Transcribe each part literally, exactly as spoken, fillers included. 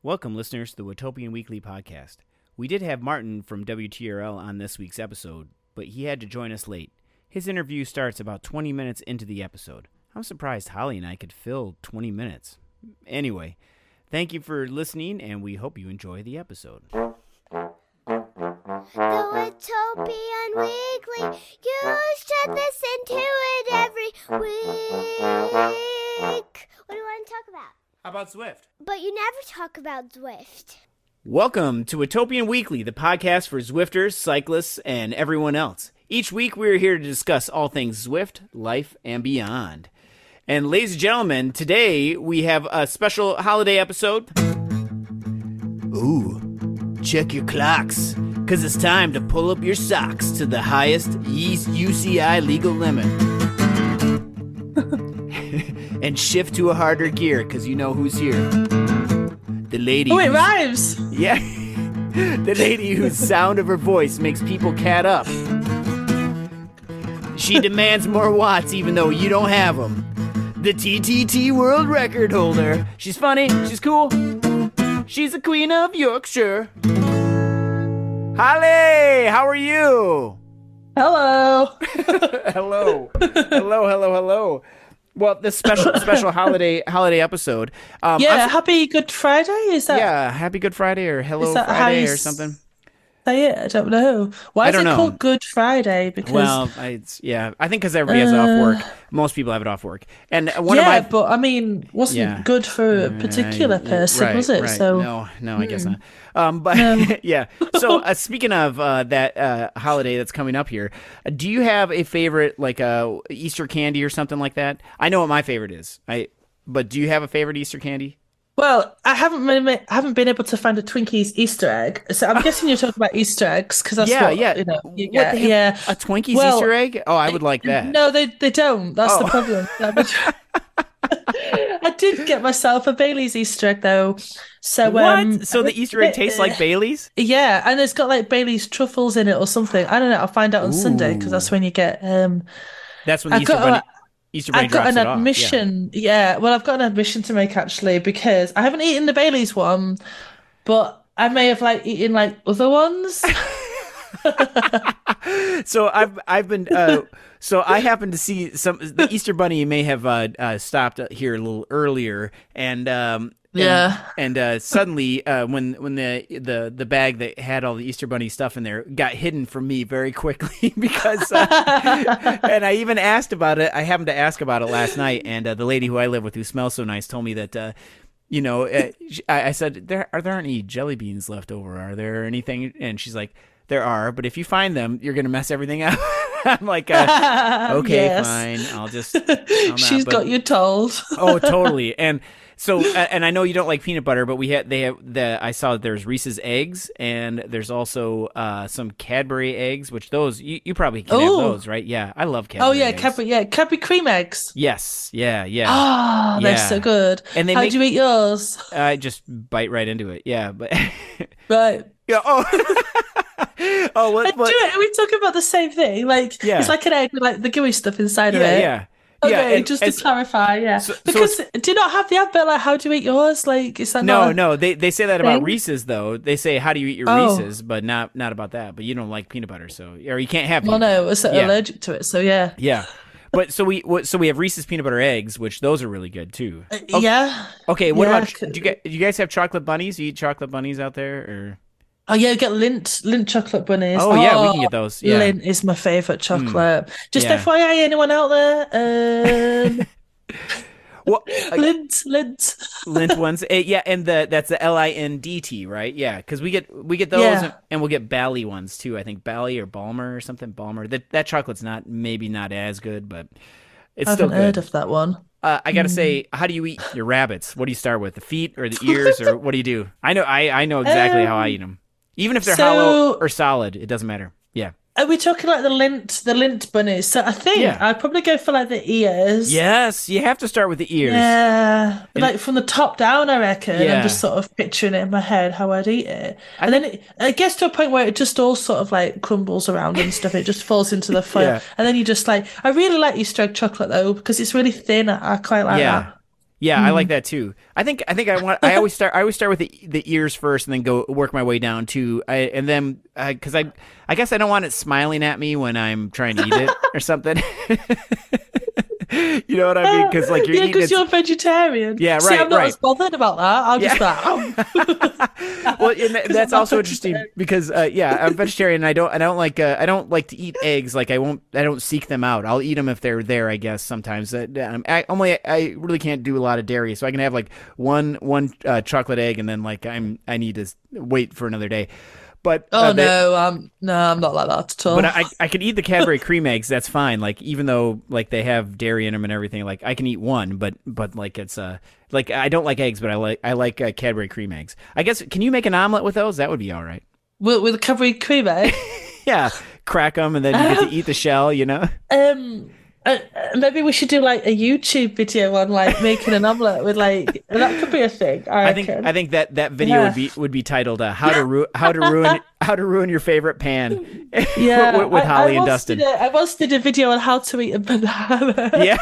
Welcome, listeners, to the Watopian Weekly podcast. We did have Martin from W T R L on this week's episode, but he had to join us late. His interview starts about twenty minutes into the episode. I'm surprised Holly and I could fill twenty minutes. Anyway, thank you for listening, and we hope you enjoy the episode. The Watopian Weekly. You should listen to it every week. What do you want to talk about? How about Zwift? But you never talk about Zwift. Welcome to Watopian Weekly, the podcast for Zwifters, cyclists, and everyone else. Each week, we're here to discuss all things Zwift, life, and beyond. And ladies and gentlemen, today we have a special holiday episode. Ooh, check your clocks, because it's time to pull up your socks to the highest U C I legal limit. And shift to a harder gear, because you know who's here. The lady. Oh, it rhymes. Yeah. The lady whose sound of her voice makes people cat up. She demands more watts even though you don't have them. The T T T world record holder. She's funny. She's cool. She's the queen of Yorkshire. Holly, how are you? Hello. Hello. Hello, hello, hello. Well, this special special holiday holiday episode. Um, yeah, I'm, happy Good Friday. Is that? Yeah, Happy Good Friday or Hello is that how Friday you or s- something. Say it. I don't know. Why I is don't it know. called Good Friday? Because Well, I, it's, yeah, I think because everybody has it off work. Most people have it off work, and one yeah, of my but I mean, wasn't Yeah. good for a particular Uh, person, right, was it? right. So no, no, I guess not. Um, but No. yeah. So uh, speaking of uh, that uh, holiday that's coming up here, uh, do you have a favorite, like a Easter candy or something like that? I know what my favorite is. I, but do you have a favorite Easter candy? Well, I haven't been, I haven't been able to find a Twinkies Easter egg, so I'm guessing you're talking about Easter eggs because that's yeah, what yeah. you know. You What, get. they have Yeah, a Twinkies Well, Easter egg? Oh, I would like that. No, they they don't. That's Oh. the problem. I did get myself a Bailey's Easter egg though. So What? um, So the Easter egg tastes like Bailey's? Yeah, and it's got like Bailey's truffles in it or something. I don't know. I'll find out on Sunday because that's when you get. Um, That's when the I've Easter got bunny. a- Easter bunny I've got drops an it off. Yeah. admission. Yeah. well, I've got an admission to make actually because I haven't eaten the Bailey's one, but I may have like eaten like other ones. So I've I've been uh, so I happened to see some the Easter bunny may have uh, uh, stopped here a little earlier and um and, Yeah. and uh, suddenly uh, when when the the the bag that had all the Easter bunny stuff in there got hidden from me very quickly because uh, and I even asked about it. I happened to ask about it last night, and uh, the lady who I live with who smells so nice told me that. Uh, You know, uh, I, I said, there are there aren't any jelly beans left over, are there, or anything? And she's like, there are, but if you find them, you're gonna mess everything up. I'm like, uh, okay, Yes. fine, I'll just. I'll not, She's but- got you told. Oh, totally. And so, uh, and I know you don't like peanut butter, but we had they have the. I saw there's Reese's eggs, and there's also uh, some Cadbury eggs, which those you, you probably can have Ooh. those, right? Yeah, I love Cadbury. Oh yeah, eggs. Cadbury. Yeah, Cadbury cream eggs. Yes, yeah, yeah. Ah, they're Yeah. so good. And they How make- do you eat yours? I just bite right into it. Yeah, but Right. yeah. Oh, oh, I what? do what? it. Are we talking about the same thing? Like, Yeah. it's like an egg with like the gooey stuff inside of Yeah, it. yeah. Okay, Yeah, and- just and to s- clarify, yeah. so- so because do you not have the advert like how do you eat yours? Like, is that No, not a- no, they they say that about thing? Reese's though. They say how do you eat your Oh. Reese's, but not not about that. But you don't like peanut butter, so or you can't have. Well, peanut no, I was Yeah. allergic to it, so yeah. Yeah, but so we what- so we have Reese's peanut butter eggs, which those are really good too. Uh, Okay. Yeah. Okay, what Yeah, about c- do you guys, do you guys have chocolate bunnies? You eat chocolate bunnies out there, or Oh yeah, get Lint Lint chocolate bunnies. oh yeah, we can get those. Yeah, Lint is my favorite chocolate. Just yeah. F Y I, anyone out there? Um, well, uh, Lint, Lint. Lint ones, Eh, yeah, and the that's the L I N D T, right? Yeah, because we get we get those, Yeah. and, and we'll get Bally ones too. I think Bally or Balmer or something. Balmer. That that chocolate's not maybe not as good, but it's I still haven't good. heard of that one. Uh, I Mm. gotta say, how do you eat your rabbits? What do you start with? The feet or the ears, or what do you do? I know, I, I know exactly how I eat them. Even if they're so- hollow or solid, it doesn't matter. Yeah. Are we talking like the lint, the lint bunnies? So I think Yeah. I'd probably go for like the ears. Yes, you have to start with the ears. Yeah, And- like from the top down, I reckon. Yeah. I'm just sort of picturing it in my head how I'd eat it, and then it, it gets to a point where it just all sort of like crumbles around and stuff. It just falls into the foil, Yeah. and then you just like. I really like Easter egg chocolate though because it's really thin. I, I quite like Yeah. that. Yeah, I like that too. I think I think I want. I always start. I always start with the the ears first, and then go work my way down to. I and then because I I guess I don't want it smiling at me when I'm trying to eat it or something. You know what I mean? Because like you're yeah, eating because it. you're vegetarian. Yeah, See, right, I'm not right. as bothered about that. I'll just Yeah. like, Well, and that- that's I'm not also interesting vegetarian. because uh, yeah, I'm vegetarian. And I don't I don't like uh, I don't like to eat eggs. Like I won't I don't seek them out. I'll eat them if they're there. I guess sometimes. Uh, um, I, only I really can't do a lot of dairy, so I can have like one one uh, chocolate egg, and then like I'm I need to s- wait for another day. But Oh uh, the- no, um, no, I'm not like that at all. But I, I can eat the Cadbury cream eggs. That's fine. Like even though like they have dairy in them and everything, like I can eat one. But but like it's uh like I don't like eggs, but I like I like uh, Cadbury cream eggs. I guess can you make an omelet with those? That would be all right. with, with a Cadbury cream egg. Yeah, crack them and then you get to eat the shell. You know. Um, uh, uh, maybe we should do like a YouTube video on like making an omelette with like that could be a thing. I, I think reckon. I think that that video Yeah. would be would be titled uh, "How to Ru- How to Ruin How to Ruin Your Favorite Pan." yeah, with, with I- Holly I and once Dustin. Did a, I once did a video on how to eat a banana. Yeah.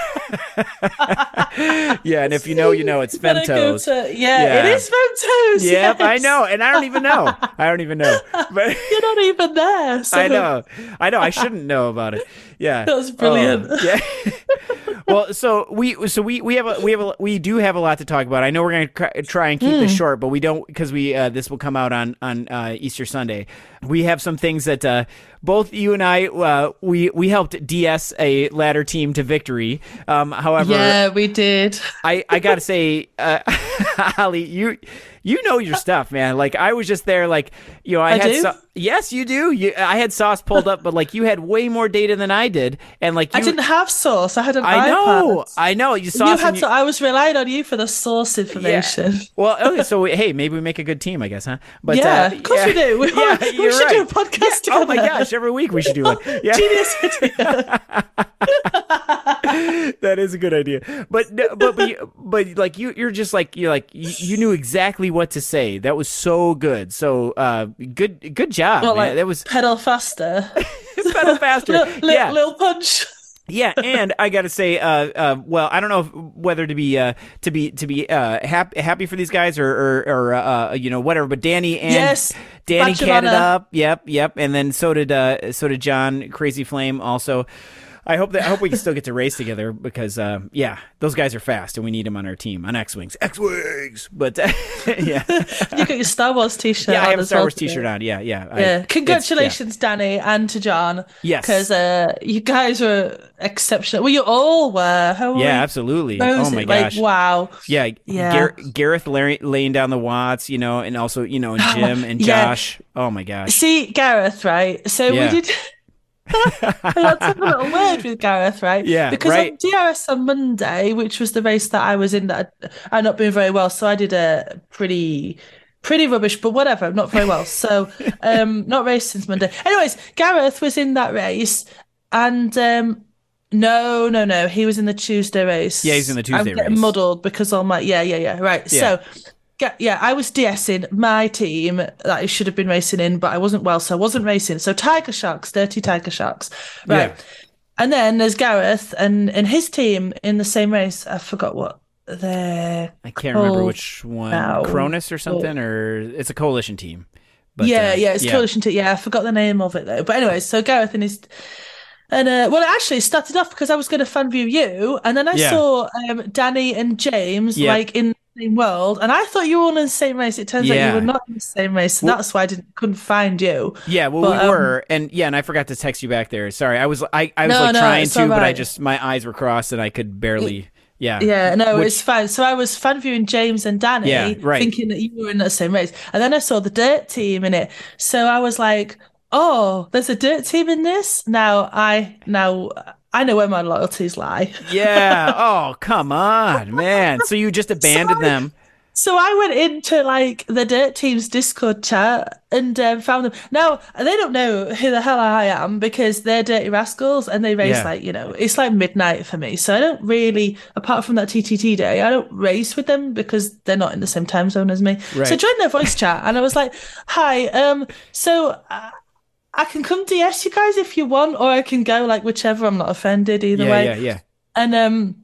Yeah, and if you know, you know. It's You gotta go Femtos. to- yeah, Yeah. it is Femtos. Yep, I yes. know, and I don't even know. I don't even know. But You're not even there. So I know, I know. I shouldn't know about it. Yeah, That was brilliant. Oh, yeah. Well, so we, so we, we have a, we have a, we do have a lot to talk about. I know we're going to try and keep Hmm. this short, but we don't because we, uh, this will come out on on uh, Easter Sunday. We have some things that uh, both you and I, uh, we we helped D S a ladder team to victory. Um, however, Yeah, we did. I, I gotta say, uh, Holly, you you know your stuff, man. Like I was just there, like you know, I, I had do? sau- yes, you do. You, I had sauce pulled up, but like you had way more data than I did, and like you, I didn't have sauce. I had an I know, iPad. I know. You You sauce. had and to. I was relying on you for the source information. Well, okay, so we- hey, maybe we make a good team, I guess, huh? But Yeah, uh, of course we do. We- yeah, we you're should do a right. podcast Yeah. Oh my together. gosh, every week we should do one. Yeah. Genius idea. That is a good idea. But no, but but, you, but like you you're just like you're like you, you knew exactly what to say. That was so good. So uh good good job, Well, man. like That was pedal faster. pedal faster. little, little, Yeah. little punch. Yeah, and I got to say, uh, uh, well, I don't know if, whether to be, uh, to be, to be uh, happy, happy for these guys or, or, or uh, you know, whatever. But Danny and Yes, Danny badge of catted honor. up. Yep, yep. And then so did, uh, so did John Crazy Flame also. I hope that I hope we can still get to race together because, uh, yeah, those guys are fast and we need them on our team on X Wings, X Wings. But uh, yeah, You got your Star Wars t-shirt. yeah, I on have a as Star well Wars today. T-shirt on. Yeah, yeah. I- Yeah, it's- congratulations, Danny, and to John. Yes. because uh, you guys were exceptional. Well, you all were. How Yeah, yeah, were absolutely. Rosie? Oh my Like, gosh. wow. Yeah, Yeah. Gar- Gareth la- laying down the watts, you know, and also, you know, and Jim and Yeah. Josh. Oh my gosh. See, Gareth, right? So Yeah. we did. Let's have a little word with Gareth, right? Yeah, Because right. on D R S on Monday, which was the race that I was in, that I'd, I'd not been very well, so I did a pretty, pretty rubbish, but whatever, not very well. So, um, not raced since Monday. Anyways, Gareth was in that race, and um, no, no, no, he was in the Tuesday race. Yeah, he's in the Tuesday I'm getting race. muddled because all my yeah, yeah, yeah, right. Yeah. So. Yeah, yeah, I was DSing my team that I should have been racing in, but I wasn't well, so I wasn't racing. So Tiger Sharks, dirty Tiger Sharks, right? Yeah. And then there's Gareth and and his team in the same race. I forgot what they're. I can't remember called which one. now. Cronus or something, or it's a coalition team. But, yeah, uh, yeah, it's coalition team. Yeah, I forgot the name of it though. But anyway, so Gareth and his. And uh, well, actually, it started off because I was going to fan view you, and then I Yeah. saw um, Danny and James Yep. like in the same world, and I thought you were all in the same race. It turns out Yeah. you were not in the same race, so Well- that's why I didn't couldn't find you. Yeah, well, But, we um, were, and yeah, and I forgot to text you back there. Sorry, I was, I, I was No, like no, trying it's to, all but I right. just my eyes were crossed and I could barely. Yeah, Yeah, no, Which- it's fine. So I was fan viewing James and Danny, Yeah, right. thinking that you were in the same race, and then I saw the Dirt team in it. So I was like, "Oh, there's a Dirt team in this." Now I now I know where my loyalties lie. yeah. Oh, come on, man. So you just abandoned Sorry. them? So I went into like the Dirt Team's Discord chat and um, found them. Now they don't know who the hell I am because they're dirty rascals and they race Yeah. like you know it's like midnight for me. So I don't really, apart from that T T T day, I don't race with them because they're not in the same time zone as me. Right. So I joined their voice chat and I was like, "Hi, um, so." Uh, I can come D S you guys if you want, or I can go like whichever. I'm not offended either Yeah, way. yeah, yeah. And um,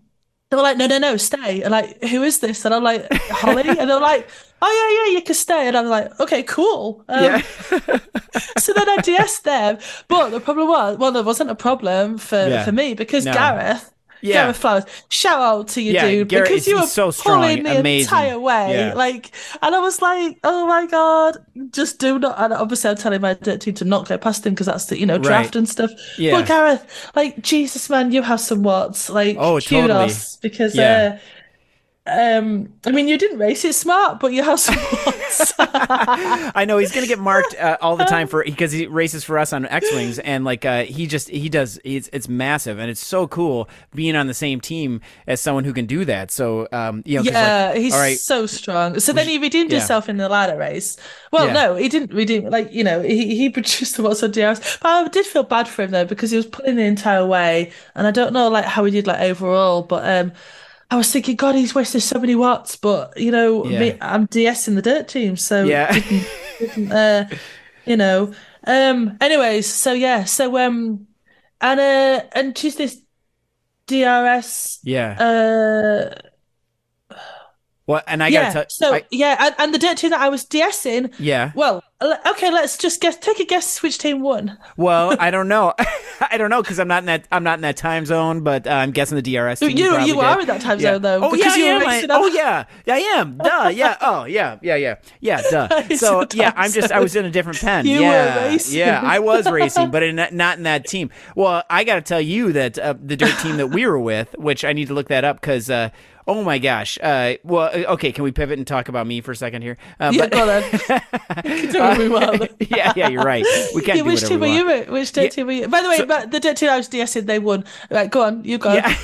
They were like, no, no, no, stay. And like, who is this? And I'm like, Holly. And they're like, oh yeah, yeah, you can stay. And I'm like, okay, cool. Um, Yeah. so then I D S'd them. But the problem was, well, there wasn't a problem for, Yeah. for me because No. Gareth, Yeah. Gareth Flowers, shout out to you, Yeah, dude, Gareth because is- you were he's so strong, pulling the amazing. entire way. Yeah. Like, and I was like, oh my God, just do not. And obviously, I'm telling my dirt team to not go past him because that's the, you know, draft Right. and stuff. Yeah. But Gareth, like, Jesus, man, you have some watts. Like, Oh, totally. kudos. Because, Yeah. uh, um, I mean, you didn't race it smart, but you have some watts. I know he's gonna get marked uh, all the time for because he races for us on X Wings, and like uh, he just he does it's it's massive, and it's so cool being on the same team as someone who can do that. So um, you know, 'cause, Yeah, like, he's all right, so strong. So then he redeemed yeah. himself in the ladder race. Well, Yeah. no, he didn't redeem. Like, you know, he, he produced the watts on D R S. But I did feel bad for him though because he was pulling the entire way, and I don't know like how he did like overall, but um, I was thinking, God, he's wasted so many watts. But you know, Yeah. me, I'm DSing the dirt team, so Yeah. didn't, didn't, uh, you know. Um. Anyways, so yeah, so um, and uh, and choose this D R S. yeah. Uh. Well, and I Yeah, gotta so tell, yeah, and, and the dirt team that I was DSing, yeah. well, l- okay, let's just guess. Take a guess which team won. Well, I don't know. I don't know because I'm not in that I'm not in that time zone, but uh, I'm guessing the D R S team You probably you are did. in that time Yeah. zone though, Oh yeah, because I you were am. I- racing oh on- yeah, I am. Duh. Yeah. Oh yeah. Yeah. Yeah. Yeah. Duh. It's So a yeah, time I'm just I was in a different pen. You were yeah. racing. Yeah, I was racing, but in, not in that team. Well, I got to tell you that uh, the dirt team that we were with, which I need to look that up because. Uh, Oh my gosh! Uh, well, okay. Can we pivot and talk about me for a second here? Uh, Yeah, but- go on then. You can do what we want. yeah, yeah, you're right. We can't Yeah, do which whatever team were we you want. in? Which dirt Yeah. team were you? By the way, So- but the dirt team I was DSing, they won. Right, go on, you go. Yeah.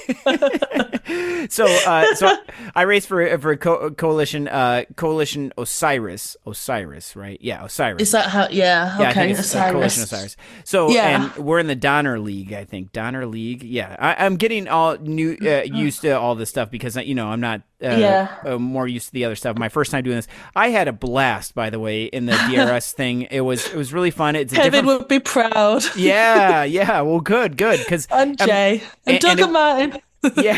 so, uh, so I raced for for co- coalition, uh, coalition Osiris, Osiris, right? Yeah, Osiris. Is that how? Yeah, Yeah, I okay, think it's uh, Osiris. Coalition Osiris. So, Yeah. and we're in the Donner League, I think. Donner League. Yeah, I, I'm getting all new, uh, used to all this stuff because you know I'm not. Uh, Yeah. uh, more used to the other stuff. My first time doing this, I had a blast. By the way, in the D R S thing, it was it was really fun. It's a Kevin different. would be proud. Yeah, yeah. Well, good, good. Because And Jay. and, and- Doug and and, it- Martin. yeah.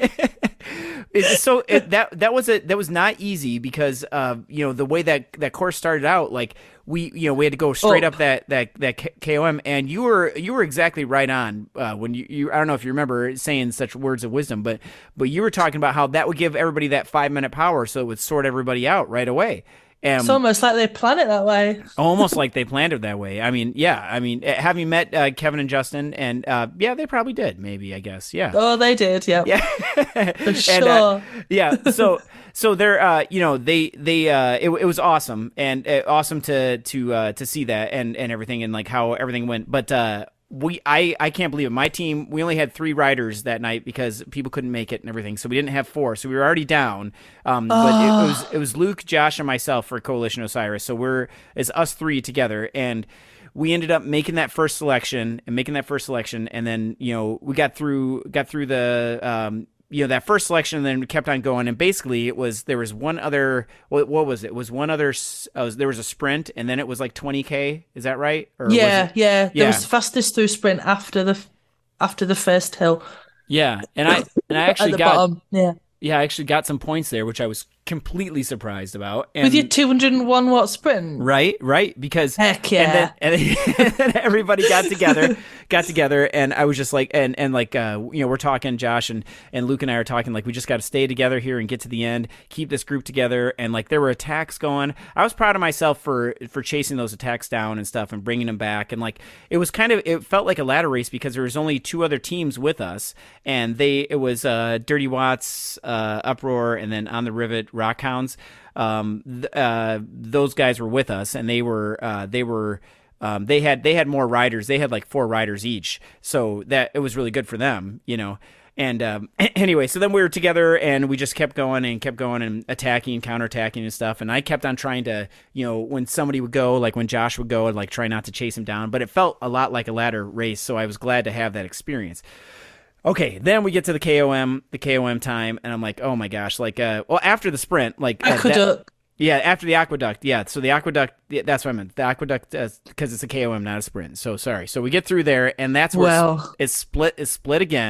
It's so it, that that was a that was not easy because uh you know the way that that course started out, like we you know we had to go straight Up. up that that that K- KOM, and you were you were exactly right on uh when you, you I don't know if you remember saying such words of wisdom, but but you were talking about how that would give everybody that five minute power so it would sort everybody out right away. And It's almost like they plan it that way. almost like they planned it that way. I mean, yeah. I mean, eh, have you met uh, Kevin and Justin? And uh, yeah, they probably did. Maybe I guess. Yeah. Oh, they did. Yep. Yeah. For And, sure. uh, yeah. So so they're uh you know they they uh it, it was awesome and uh, awesome to to uh to see that and and everything and like how everything went. But uh we I I can't believe it. My team, we only had three riders that night because people couldn't make it and everything. So we didn't have four. So we were already down. Um but it, it was it was Luke, Josh, and myself for Coalition Osiris. So we're it's us three together, and we ended up making that first selection and making that first selection, and then you know we got through got through the um you know that first selection, and then we kept on going, and basically it was there was one other what, what was it? It was one other s- uh, there was a sprint, and then it was like twenty K. Is that right? Or was Yeah, it- yeah. There Yeah. was fastest through sprint after the after the first hill yeah. And I and I at actually the got bottom. Yeah. yeah I actually got some points there, which I was completely surprised about. And With your two hundred one watt sprint. right, right, because Heck yeah. and then, and then, and then everybody got together, got together, and I was just like, and and like, uh, you know, we're talking, Josh and and Luke and I are talking, like, we just got to stay together here and get to the end, keep this group together, and like, there were attacks going. I was proud of myself for for chasing those attacks down and stuff and bringing them back, and like, it was kind of, it felt like a ladder race because there was only two other teams with us, and they, it was uh, Dirty Watts, uh, Uproar, and then On the Rivet, Rockhounds. Um, th- uh, those guys were with us, and they were uh, they were um, they had they had more riders. They had like four riders each, so that it was really good for them, you know. And um, anyway, so then we were together, and we just kept going and kept going and attacking and counterattacking and stuff. And I kept on trying to, you know, when somebody would go, like when Josh would go, and like try not to chase him down. But it felt a lot like a ladder race, so I was glad to have that experience. Okay, then we get to the K O M, the K O M time, and I'm like, oh my gosh, like, uh, well, after the sprint, like, uh, that- Aqueduct. yeah, after the aqueduct, yeah. So the aqueduct, yeah, that's what I meant. The aqueduct, because it's a K O M, not a sprint. So sorry. So we get through there, and that's where Well. it's, it's split. It's split again,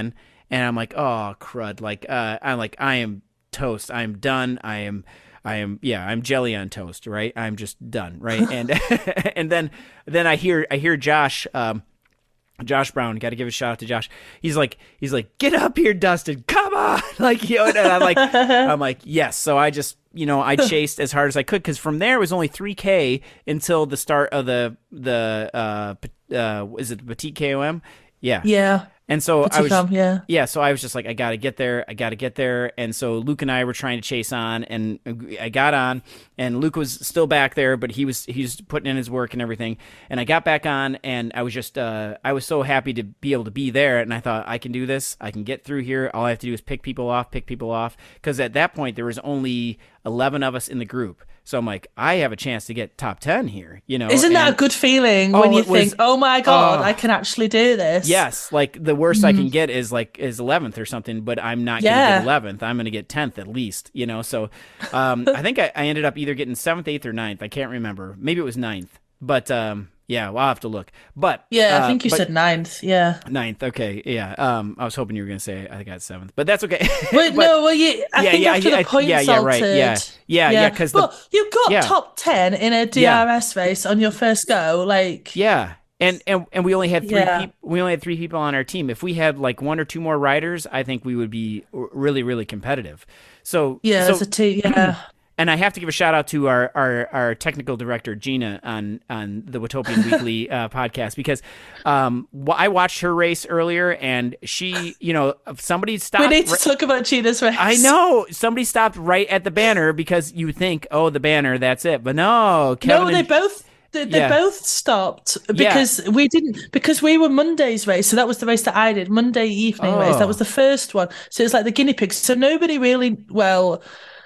and I'm like, oh crud, like uh, I'm like I am toast. I'm done. I am. I am, yeah, I'm jelly on toast, right? I'm just done, right? And and then then I hear I hear Josh, um, Josh Brown. Got to give a shout out to Josh. He's like he's like, get up here, Dustin, come on, like you know. And I'm like I'm like yes. So I just you know I chased as hard as I could because from there it was only three K until the start of the the uh, uh is it Petite K O M? Yeah, Yeah. and so I was, Come, yeah. yeah. So I was just like, I got to get there. I got to get there. And so Luke and I were trying to chase on, and I got on, and Luke was still back there, but he was he was putting in his work and everything. And I got back on, and I was just, uh, I was so happy to be able to be there. And I thought, I can do this. I can get through here. All I have to do is pick people off, pick people off, because at that point there was only eleven of us in the group. So I'm like, I have a chance to get top ten here, you know. Isn't that and, a good feeling oh, when you it was- think, oh my God, oh. I can actually do this? Yes, like the worst I can get is like is eleventh or something, but I'm not going to Yeah. get eleventh. I'm going to get tenth at least, you know. So um, I think I, I ended up either getting seventh, eighth, or ninth. I can't remember. Maybe it was ninth, but um, yeah, well, I'll have to look. But Yeah, uh, I think you but- said ninth. Yeah. ninth. Okay, yeah. Um, I was hoping you were going to say I think I got seventh, but that's okay. Wait, But- no, well, you, I Yeah, think yeah, after yeah, the points yeah, yeah, right, altered. yeah. Yeah, yeah, 'cause the- But you got yeah. top ten in a D R S race on your first go. Like, Yeah. And, and and we only had three Yeah. peop- we only had three people on our team. If we had like one or two more riders, I think we would be r- really really competitive. So yeah, so, as a team, yeah. and I have to give a shout out to our, our, our technical director Gina on on the Watopian Weekly uh, podcast because um wh- I watched her race earlier and she you know somebody stopped. We need to ri- talk about Gina's race. I know somebody stopped right at the banner because you think oh the banner that's it, but no Kevin No, they and- both. They, they Yeah. both stopped Yeah. because we didn't because we were Monday's race, so that was the race that I did, Monday evening race. Oh. That was the first one, so it's like the guinea pigs. So nobody really, well,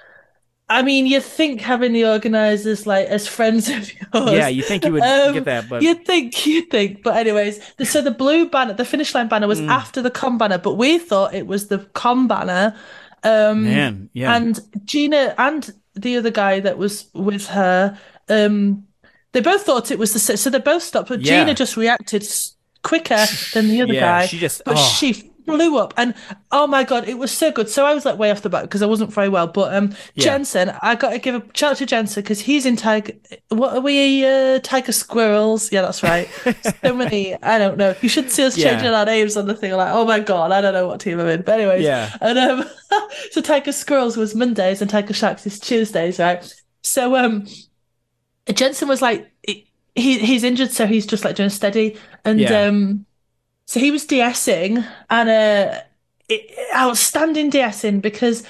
I mean, you think having the organisers like as friends of yours, yeah you think you would um, get that, but you'd think, you'd think. But anyways, the, so the blue banner, the finish line banner was Mm. after the com banner, but we thought it was the com banner. Um, man yeah and Gina and the other guy that was with her, um, they both thought it was the same. So they both stopped, but Yeah. Gina just reacted s- quicker than the other Yeah, guy. she just- but oh. she flew up, and oh my God, it was so good. So I was like way off the back because I wasn't very well. But um, Yeah. Jensen, I got to give a shout out to Jensen because he's in tiger. What are we? Uh, tiger squirrels? Yeah, that's right. So many. I don't know. You should see us Yeah. changing our names on the thing. Like, oh my God, I don't know what team I'm in. But anyways, Yeah. and um, so tiger squirrels was Mondays and tiger sharks is Tuesdays, right? So um, Jensen was like, he he's injured, so he's just like doing steady, and Yeah. um, so he was de-essing and uh, it, outstanding de-essing because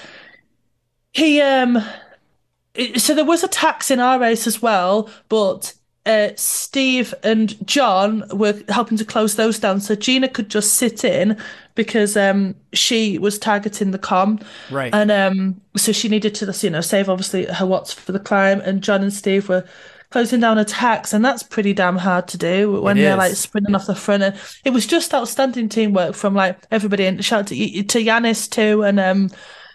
he um, it- so there was attacks in our race as well, but uh, Steve and John were helping to close those down, so Gina could just sit in because um, she was targeting the com, right and um, so she needed to, you know, save obviously her watts for the climb. And John and Steve were closing down attacks, and that's pretty damn hard to do when It they're is. like sprinting off the front. And it was just outstanding teamwork from like everybody. And shout out to to Yanis too, and um,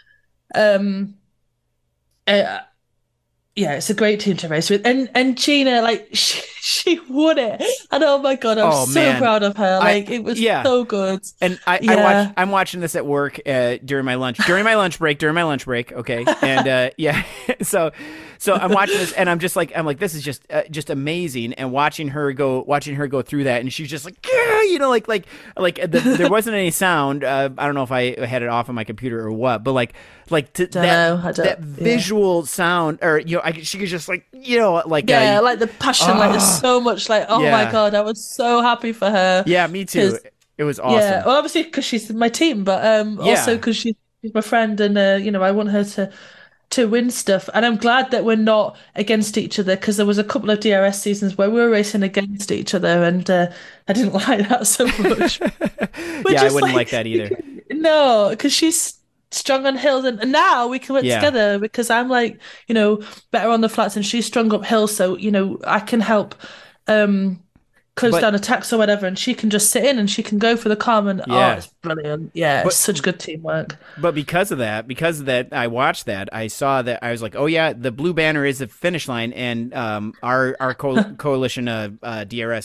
um, uh, yeah, it's a great team to race with. And and Gina, like she, she won it, and oh my God, I'm Oh, so man. proud of her. I- Like it was yeah. so good. And I, I Yeah. watch. I'm watching this at work uh, during my lunch. During my lunch break. During my lunch break. Okay. And uh, yeah. So, so I'm watching this, and I'm just like, I'm like, this is just, uh, just amazing. And watching her go, watching her go through that, and she's just like, yeah, you know, like, like, like the, there wasn't any sound. Uh, I don't know if I had it off on my computer or what, but like, like to, Don't that, know, I don't- that yeah. visual sound, or you know, I, she could just like, you know, like, Yeah, uh, like the passion, like there's so much, like oh Yeah. my God, I was so happy for her. yeah, me too. 'Cause- It was awesome. Yeah, well, obviously because she's my team, but um, Yeah. also because she's my friend, and uh, you know, I want her to to win stuff. And I'm glad that we're not against each other because there was a couple of D R S seasons where we were racing against each other, and uh, I didn't like that so much. We're Yeah, I just wouldn't like that either. No, because she's strong on hills, and, and now we can work Yeah. together because I'm like, you know, better on the flats, and she's strong up hills, so you know, I can help um close But- down attacks or whatever, and she can just sit in and she can go for the calm, and Yeah. oh, it's brilliant. Yeah, But- it's such good teamwork. But because of that, because of that, I watched that. I saw that. I was like, "Oh yeah, the blue banner is the finish line." And um, our our co- coalition of uh, D R S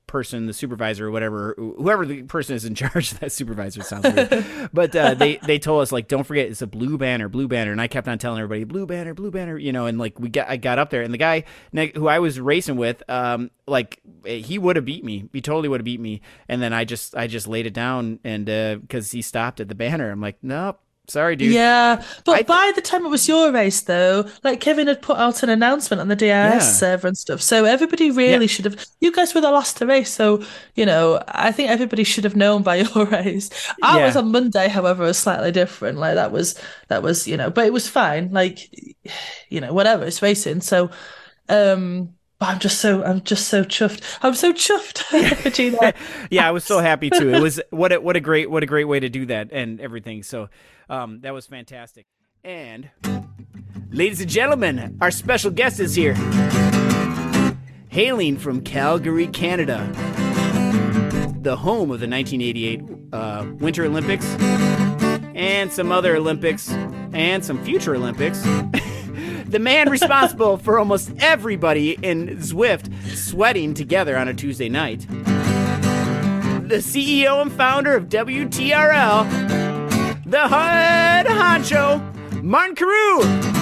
person, the supervisor or whatever, whoever the person is in charge of that supervisor, sounds weird. But uh, they, they told us, like, don't forget, it's a blue banner, blue banner. And I kept on telling everybody, blue banner, blue banner, you know, and like we got, I got up there and the guy who I was racing with, um, like he would have beat me. He totally would have beat me. And then I just, I just laid it down and, uh, cause he stopped at the banner. I'm like, nope. Sorry, dude. Yeah, but I, by the time it was your race, though, like Kevin had put out an announcement on the D R S Yeah. server and stuff, so everybody really Yeah. should have. You guys were the last to race, so you know I think everybody should have known by your race. I Yeah. was on Monday, however, was slightly different. Like that was that was you know, but it was fine. Like you know, whatever, it's racing. So, um. But I'm just so I'm just so chuffed. I'm so chuffed, Regina. yeah, I was so happy too. It was what a, what a great what a great way to do that and everything. So um, that was fantastic. And ladies and gentlemen, our special guest is here, hailing from Calgary, Canada, the home of the nineteen eighty-eight uh, Winter Olympics and some other Olympics and some future Olympics. The man responsible for almost everybody in Zwift sweating together on a Tuesday night. The C E O and founder of W T R L, the head honcho, Martin Carew.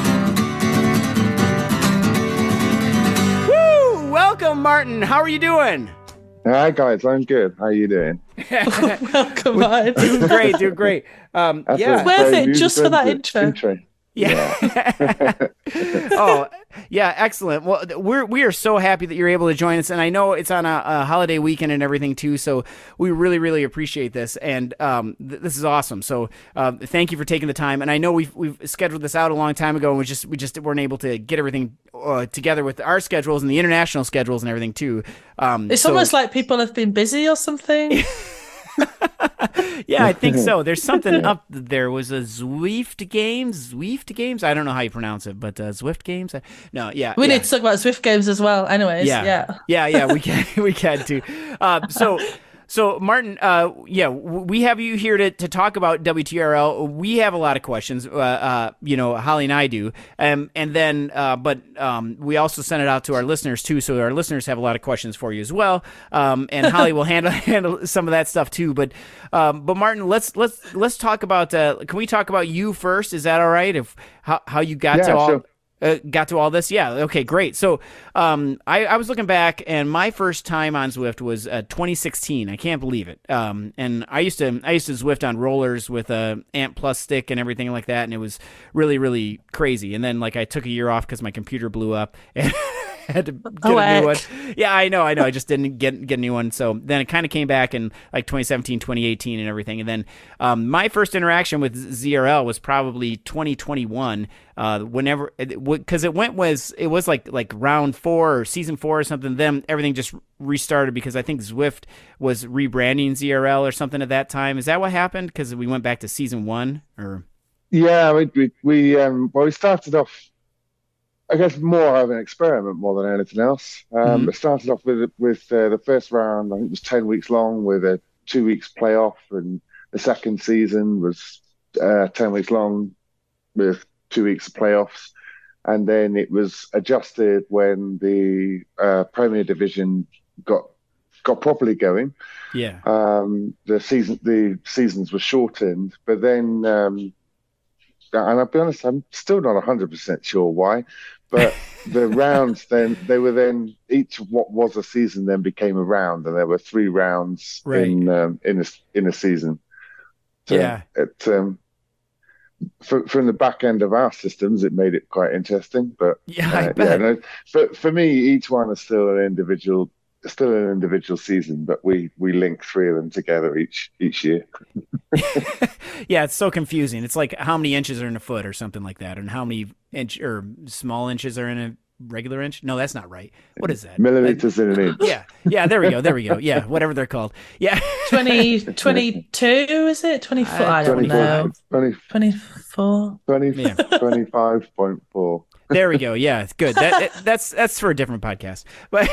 Woo! Welcome, Martin. How are you doing? Hi, guys. I'm good. How are you doing? Welcome, Martin. Doing great, doing great. Um, That's yeah. a Worth very it just for that user-friendly intro. Yeah. Oh, yeah, excellent. Well, we're we are so happy that you're able to join us, and I know it's on a, a holiday weekend and everything too. So we really, really appreciate this, and um, th- this is awesome. So um, thank you for taking the time. And I know we've we've scheduled this out a long time ago, and we just we just weren't able to get everything uh, together with our schedules and the international schedules and everything too. Um, It's so- almost like people have been busy or something. Yeah, I think so. There's something up there. Was a Zwift Games, Zwift Games. I don't know how you pronounce it, but uh, Zwift Games. No, yeah. We yeah. need to talk about Swift games as well. Anyways, Yeah, yeah. yeah, yeah. We can, we can too. Uh, so, so Martin, uh, yeah, w- we have you here to, to talk about W T R L. We have a lot of questions. Uh, uh, you know, Holly and I do, um, and then, uh, but um, we also send it out to our listeners too. So our listeners have a lot of questions for you as well. Um, and Holly will handle handle some of that stuff too. But, um, but Martin, let's let's let's talk about. Uh, can we talk about you first? Is that all right? If how how you got Yeah, to all. sure. Uh, got to all this? Yeah. Okay, great. So um, I, I was looking back, and my first time on Zwift was uh, twenty sixteen. I can't believe it. Um, and I used to I used to Zwift on rollers with a Ant Plus stick and everything like that, and it was really, really crazy. And then like I took a year off because my computer blew up. And had to get Oh, a new one. heck. Yeah, I know, I know. I just didn't get get a new one. So then it kind of came back in like twenty seventeen, twenty eighteen, and everything. And then um, my first interaction with Z R L was probably twenty twenty-one. Uh, whenever, because it, it went was it was like like round four or season four or something. Then everything just restarted because I think Zwift was rebranding Z R L or something at that time. Is that what happened? Because we went back to season one, or Yeah, we we, we um well we started off, I guess, more of an experiment more than anything else. Um, Mhm. It started off with with uh, the first round. I think it was ten weeks long with a two weeks playoff, and the second season was uh, ten weeks long with two weeks of playoffs, and then it was adjusted when the uh, Premier Division got got properly going. yeah, Um, the season the seasons were shortened, but then um, and I'll be honest, I'm still not one hundred percent sure why, but the rounds then they were then each of what was a season then became a round, and there were three rounds Right. in um, in a in a season. So Yeah. it um, for, from the back end of our systems, it made it quite interesting. But yeah. I uh, bet. yeah, no, for for me, each one is still an individual, still an individual season, but we we link three of them together each each year. Yeah, it's so confusing. It's like how many inches are in a foot or something like that, and how many inch or small inches are in a regular inch. No, that's not right. What is that? Millimeters in an inch. Yeah, yeah. There we go. There we go. Yeah, whatever they're called. Yeah, twenty, twenty-two, is it? twenty-four? I don't twenty-four, know. twenty, twenty-four. twenty, Yeah. twenty-five point four. there we go. Yeah, it's good. That it- that's that's for a different podcast. But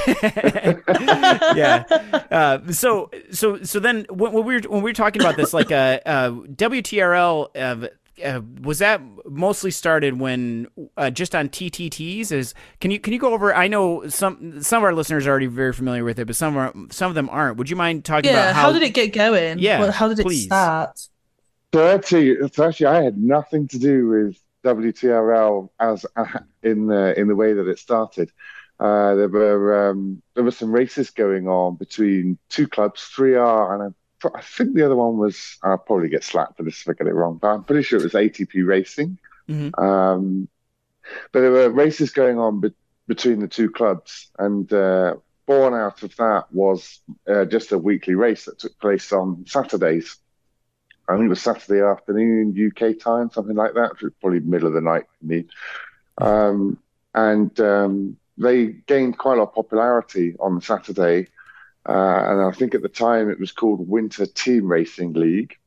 yeah. Uh, so so so then when, when we were when we were talking about this, like uh, uh W T R L. Uh, uh, was that mostly started when uh, just on T T Ts? Is can you can you go over? I know some some of our listeners are already very familiar with it, but some are, some of them aren't. Would you mind talking Yeah, about how, how, did it get going? Yeah, Well, how did it please. start? So actually, so actually, I had nothing to do with W T R L as uh, in the in the way that it started. Uh, there were um, there were some races going on between two clubs, three R, and I, I think the other one was. I'll probably get slapped for this if I get it wrong, but I'm pretty sure it was A T P Racing. Mm-hmm. Um, but there were races going on be- between the two clubs, and uh, born out of that was uh, just a weekly race that took place on Saturdays. I think it was Saturday afternoon, U K time, something like that. It was probably middle of the night for me. Um, and um, they gained quite a lot of popularity on Saturday. Uh, and I think at the time it was called Winter Team Racing League.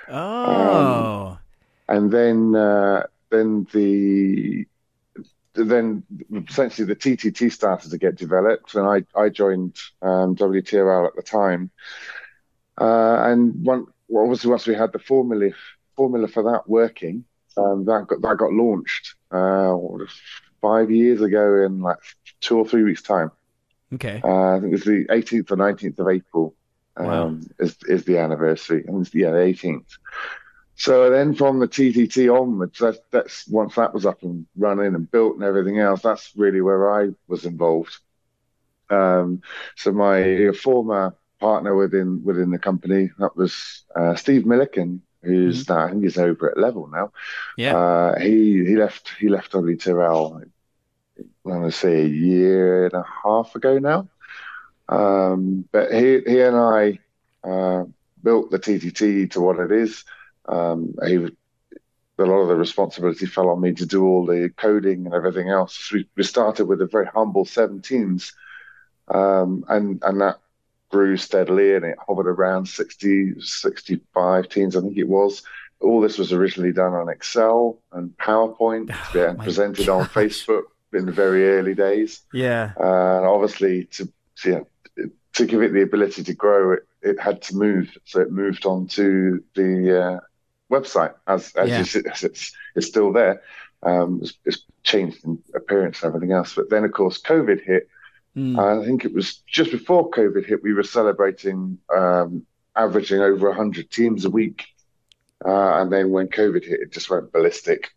Oh. Um, and then uh, then the then essentially the T T T started to get developed, and I I joined um, W T R L at the time. Uh, and one, well, obviously, once we had the formula formula for that working, um, that got that got launched uh, what was it, five years ago in like two or three weeks' time. Okay. Uh, I think it's the eighteenth or nineteenth of April. Um, Wow. is is the anniversary, and it's, yeah, the eighteenth. So then from the T T T onwards, that's, that's once that was up and running and built and everything else, that's really where I was involved. Um, so my former partner within within the company, that was uh, Steve Milliken, who's Mm-hmm. now, I think he's over at Level now. Yeah. Uh, he he left he left W T R L, I'm gonna say a year and a half ago now. Um, but he he and I uh, built the T T T to what it is. Um, he was, a lot of the responsibility fell on me to do all the coding and everything else. So we, we started with a very humble seven teams, um, and and that grew steadily, and it hovered around sixty, sixty-five teams, I think it was. All this was originally done on Excel and PowerPoint, Oh, and my presented on gosh. Facebook in the very early days. Yeah. Uh, and obviously, to yeah, to give it the ability to grow, it, it had to move. So it moved on to the uh, website as as, Yeah. you, see- as it's it's still there. Um, it's, it's changed in appearance and everything else. But then, of course, COVID hit. Mm. I think it was just before COVID hit, we were celebrating um, averaging over one hundred teams a week. Uh, and then when COVID hit, it just went ballistic.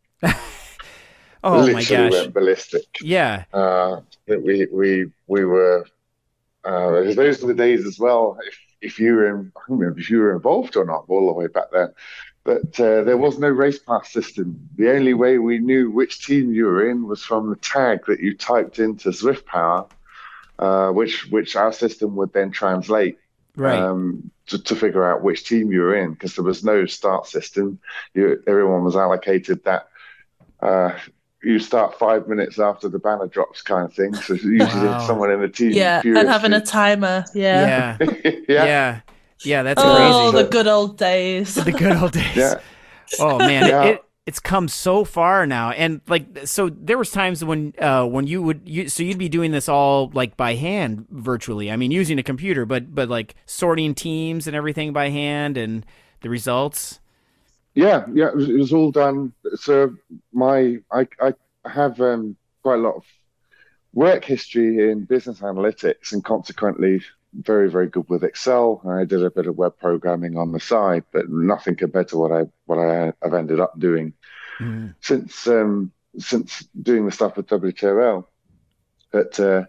Oh my Literally gosh. went ballistic. Yeah. Uh, we we we were. Uh, those were the days as well. If if you were, in, I don't remember if you were involved or not, all the way back then. But uh, there was no race pass system. The only way we knew which team you were in was from the tag that you typed into Zwift Power, uh, which which our system would then translate Right. um, to, to figure out which team you were in, because there was no start system. You, everyone was allocated that. Uh, you start five minutes after the banner drops, kind of thing. So usually Wow. someone in the team, Yeah, and having a timer. Yeah. Yeah. yeah, Yeah. Yeah. That's Oh, crazy. the good old days. The good old days. yeah. Oh man, Yeah. it, it it's come so far now, and like so there was times when uh when you would you so you'd be doing this all like by hand virtually. I mean, using a computer, but but like sorting teams and everything by hand and the results. Yeah, yeah, it was, it was all done. So my, I, I have um, quite a lot of work history in business analytics, and consequently very, very good with Excel. I did a bit of web programming on the side, but nothing compared to what I what I have ended up doing Mm. since um, since doing the stuff with W T R L. But uh,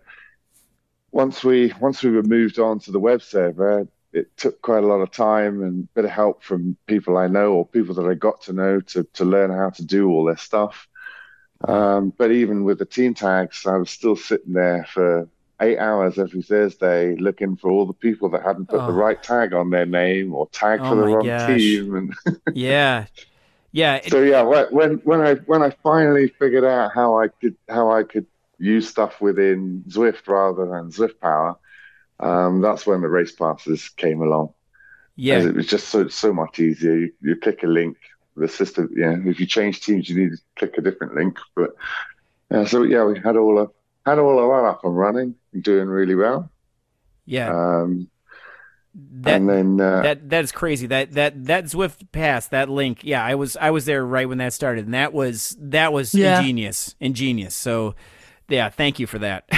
once we once we were moved on to the web server, it took quite a lot of time and a bit of help from people I know or people that I got to know to to learn how to do all this stuff. Um, but even with the team tags, I was still sitting there for eight hours every Thursday looking for all the people that hadn't put the Oh. right tag on their name or tag Oh for the my wrong gosh. team. And Yeah. Yeah. It, so yeah, when when when I when I finally figured out how I could how I could use stuff within Zwift rather than Zwift Power, um, that's when the race passes came along. As yeah. it was just so so much easier. You, you click a link, the system. Yeah, if you change teams, you need to click a different link. But yeah, so yeah, we had all of had all of that up and running, and doing really well. Yeah. Um, That and then uh, that that's crazy. That that that Zwift Pass, that link. Yeah, I was I was there right when that started, and that was that was Yeah. ingenious, ingenious. So, yeah, thank you for that.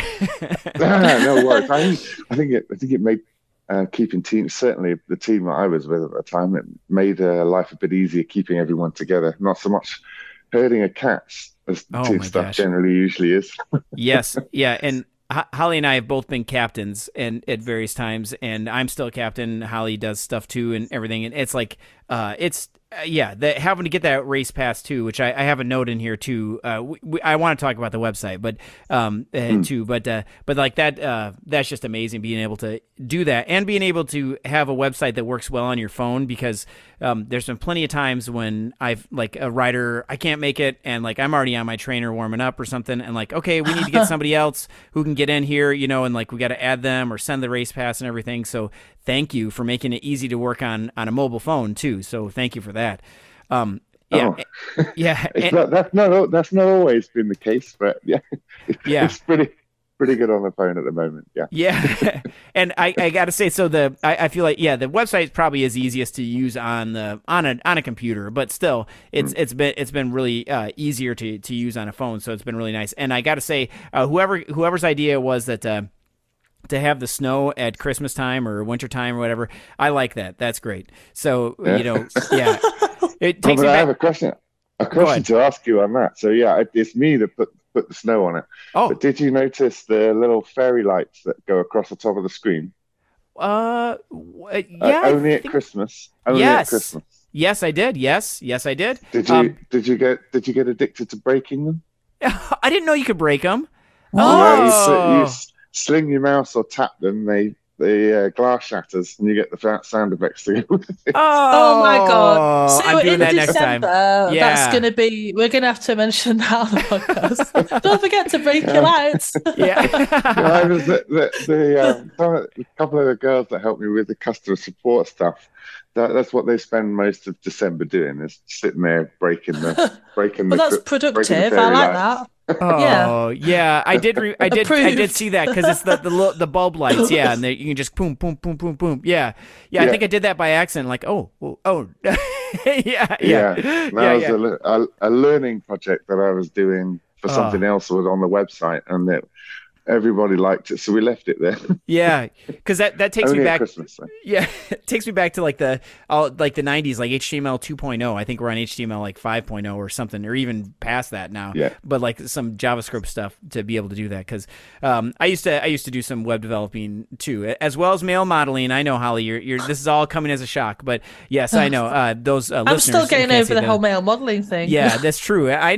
no worries. I, I think it I think it made uh, keeping teams, certainly the team that I was with at the time, it made uh, life a bit easier keeping everyone together. Not so much herding of cats as Oh team my stuff gosh. generally usually is. Yes, yeah, and Ho- Holly and I have both been captains and at various times, and I'm still a captain. Holly does stuff too and everything, and it's like, uh, it's uh, yeah, that having to get that race pass too, which I, I have a note in here too. Uh, we, we, I want to talk about the website, but um, uh, Hmm. too, but uh, but like that, uh, that's just amazing being able to do that and being able to have a website that works well on your phone because um, there's been plenty of times when I've like a rider I can't make it and like I'm already on my trainer warming up or something and like okay we need to get somebody else who can get in here you know and like we got to add them or send the race pass and everything so thank you for making it easy to work on on a mobile phone too so thank you for that um yeah Oh. yeah It's and- not that's not that's not always been the case, but yeah, Yeah. it's pretty pretty good on the phone at the moment. Yeah. Yeah, and I, I got to say, so the I, I feel like yeah, the website probably is easiest to use on the on a on a computer, but still, it's it's been it's been really uh, easier to to use on a phone, so it's been really nice. And I got to say, uh, whoever whoever's idea was that. Uh, to have the snow at Christmas time or winter time or whatever, I like that. That's great. So Yeah. you know, yeah, it Oh, takes but me I back. have a question a Go question ahead. to ask you on that. So yeah, it, it's me that put put the snow on it. Oh, But did you notice the little fairy lights that go across the top of the screen? uh, w- Uh, yeah, I only at think- Christmas. Only Yes. at Christmas. yes, I did. Yes, yes, I did. Did you Um, did you get did you get addicted to breaking them? I didn't know you could break them. Yeah, you, s- you Oh. s- sling your mouse or tap them, they the uh, glass shatters, and you get the fa- sound effects to go with it. Oh my God. So I'm doing in that next December, time. Yeah. that's going to be, we're going to have to mention that on the podcast. Don't forget to break your lights. Yeah, I Yeah. was the the, the um, some of- a couple of the girls that helped me with the customer support stuff. That, that's what they spend most of December doing is sitting there breaking the breaking But the that's cr- breaking the productive. I fairy like lights. that. Oh yeah, I did. Re- I did. I did Approved. see that because it's the the lo- the bulb lights. Yeah, and they, you can just boom, boom, boom, boom, boom. Yeah, yeah. I Yeah. think I did that by accident. Like, oh, oh, oh. yeah, yeah, Yeah, that yeah, was yeah. A, le- a a learning project that I was doing for Oh. something else that was on the website, and that everybody liked it, so we left it there. Yeah, because that that takes Only me at back. Christmas. So. Yeah, it takes me back to like the all like the nineties, like H T M L two point oh. I think we're on H T M L like five point oh or something, or even past that now. Yeah. But like some JavaScript stuff to be able to do that because um, I used to I used to do some web developing too, as well as mail modeling. I know, Holly, you're you're this is all coming as a shock, but yes, I know uh, those. Uh, I'm listeners still getting can't over see the that. whole male modeling thing. Yeah, that's true. I.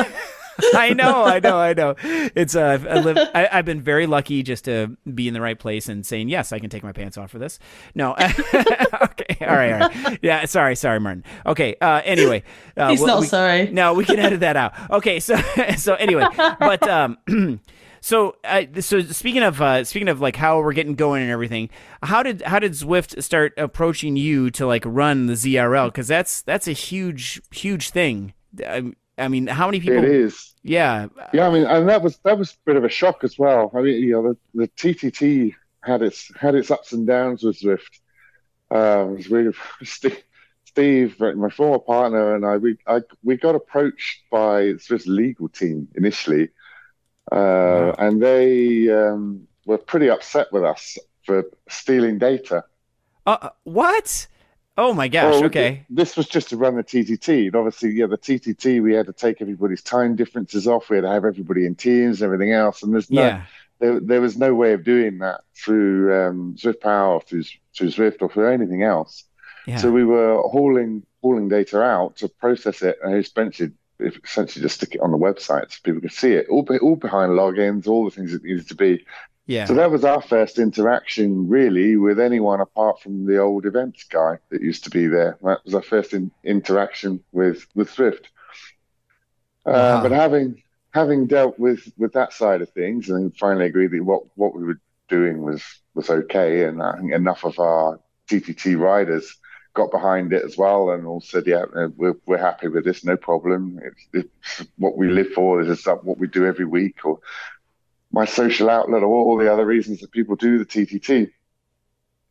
I know, I know, I know. It's uh, I live, I, I've been very lucky just to be in the right place and saying yes, I can take my pants off for this. No, okay, all right, all right. Yeah, sorry, sorry, Martin. Okay, uh, anyway, uh, He's we- not we- sorry. No, we can edit that out. Okay, so so anyway, but um, so uh, so speaking of uh, speaking of like how we're getting going and everything, how did how did Zwift start approaching you to like run the Z R L? Because that's that's a huge huge thing. I, I mean, how many people? It is. Yeah. Yeah, I mean, and that was that was a bit of a shock as well. I mean, you know, the, the T T T had its had its ups and downs with Zwift. Um, we, Steve, Steve, my former partner, and I, we I, we got approached by Zwift's legal team initially, uh, Wow. and they um, were pretty upset with us for stealing data. Uh, what? Oh my gosh. Well, Okay. th- This was just to run the T T T. And obviously, yeah, the T T T, we had to take everybody's time differences off. We had to have everybody in teams and everything else. And there's no, Yeah. there, there was no way of doing that through um, Zwift Power or through, through Zwift or through anything else. Yeah. So we were hauling hauling data out to process it and essentially, essentially just stick it on the website so people could see it, all, be- all behind logins, all the things it needed to be. yeah. So that was our first interaction, really, with anyone apart from the old events guy that used to be there. That was our first in, interaction with with Zwift. Uh, Wow. But having having dealt with, with that side of things, and then finally agreed that what, what we were doing was was okay, and I think enough of our T T T riders got behind it as well, and all said, "Yeah, uh, we're we're happy with this, no problem. It's, it's what we live for. This is what we do every week." Or my social outlet, or all the other reasons that people do the T T T.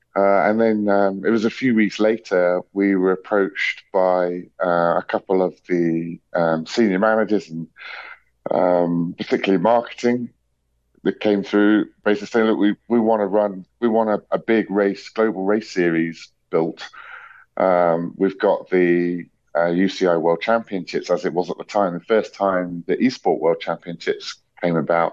Uh, and then um, it was a few weeks later, we were approached by uh, a couple of the um, senior managers and um, particularly marketing that came through, basically saying, look, we, we want to run, we want a, a big race, global race series built. Um, we've got the uh, U C I World Championships, as it was at the time, the first time the Esport World Championships came about.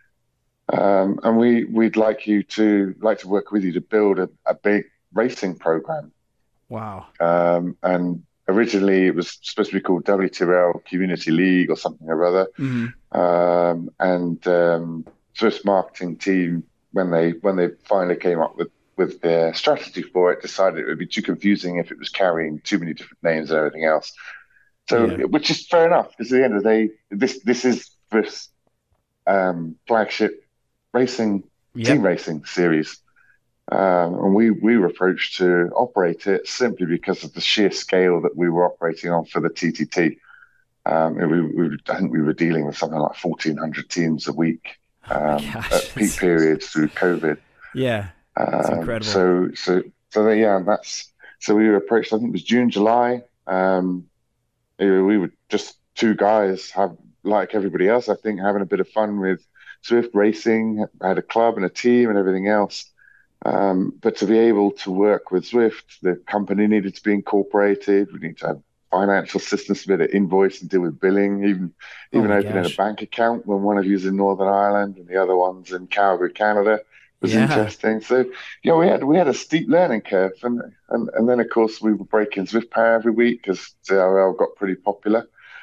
Um, and we, we'd like you to, like to work with you to build a, a big racing program. Wow. Um, and originally it was supposed to be called W T R L Community League or something or other. Mm-hmm. Um, and um, Swiss marketing team, when they when they finally came up with, with their strategy for it, decided it would be too confusing if it was carrying too many different names and everything else. So, Yeah. which is fair enough, because at the end of the day, this this is this um, flagship racing Yep. team racing series. Um, and we, we were approached to operate it simply because of the sheer scale that we were operating on for the T T T. Um, we, we, I think we were dealing with something like fourteen hundred teams a week um, gosh, at peak that's- periods through COVID. Yeah. That's Um, incredible. So, so, so there- yeah, that's so we were approached. I think it was June, July. Um, we were just two guys, have like everybody else, I think, having a bit of fun with Zwift racing. I had a club and a team and everything else. Um, but to be able to work with Zwift, the company needed to be incorporated. We need to have financial systems to be able to invoice and deal with billing, even Oh even my opening gosh. a bank account when one of you's in Northern Ireland and the other one's in Calgary, Canada, was Yeah. interesting. So, you know, we had we had a steep learning curve, and and, and then of course we were breaking Zwift Power every week because Z R L got pretty popular.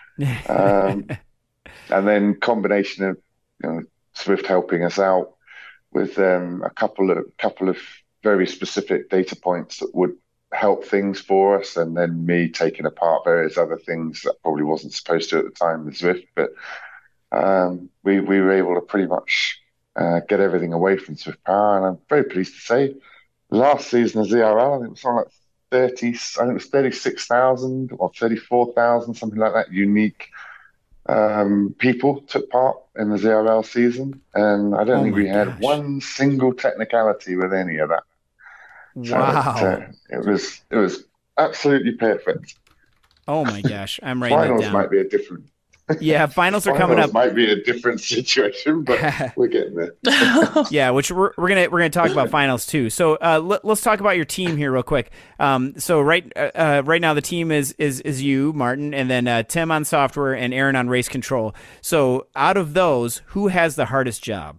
Um, and then combination of, you know, Zwift helping us out with um, a couple of couple of very specific data points that would help things for us, and then me taking apart various other things that probably wasn't supposed to at the time with Zwift, but um, we we were able to pretty much uh, get everything away from Zwift Power, and I'm very pleased to say last season of Z R L, I think it was something like thirty, I think it was thirty-six thousand or thirty-four thousand, something like that, unique um, people took part in the Z R L season, and I don't Oh think my we had gosh. one single technicality with any of that. So Wow. it, uh, it was it was absolutely perfect. Oh my gosh. I'm writing that Finals down. might be a different. Yeah, finals are coming Finals up. might be a different situation, but we're getting there. Yeah, which we're, we're gonna we're gonna talk about finals too. So uh, let, let's talk about your team here real quick. Um, so right uh, uh, right now the team is is is you, Martin, and then uh, Tim on software and Aaron on race control. So out of those, who has the hardest job?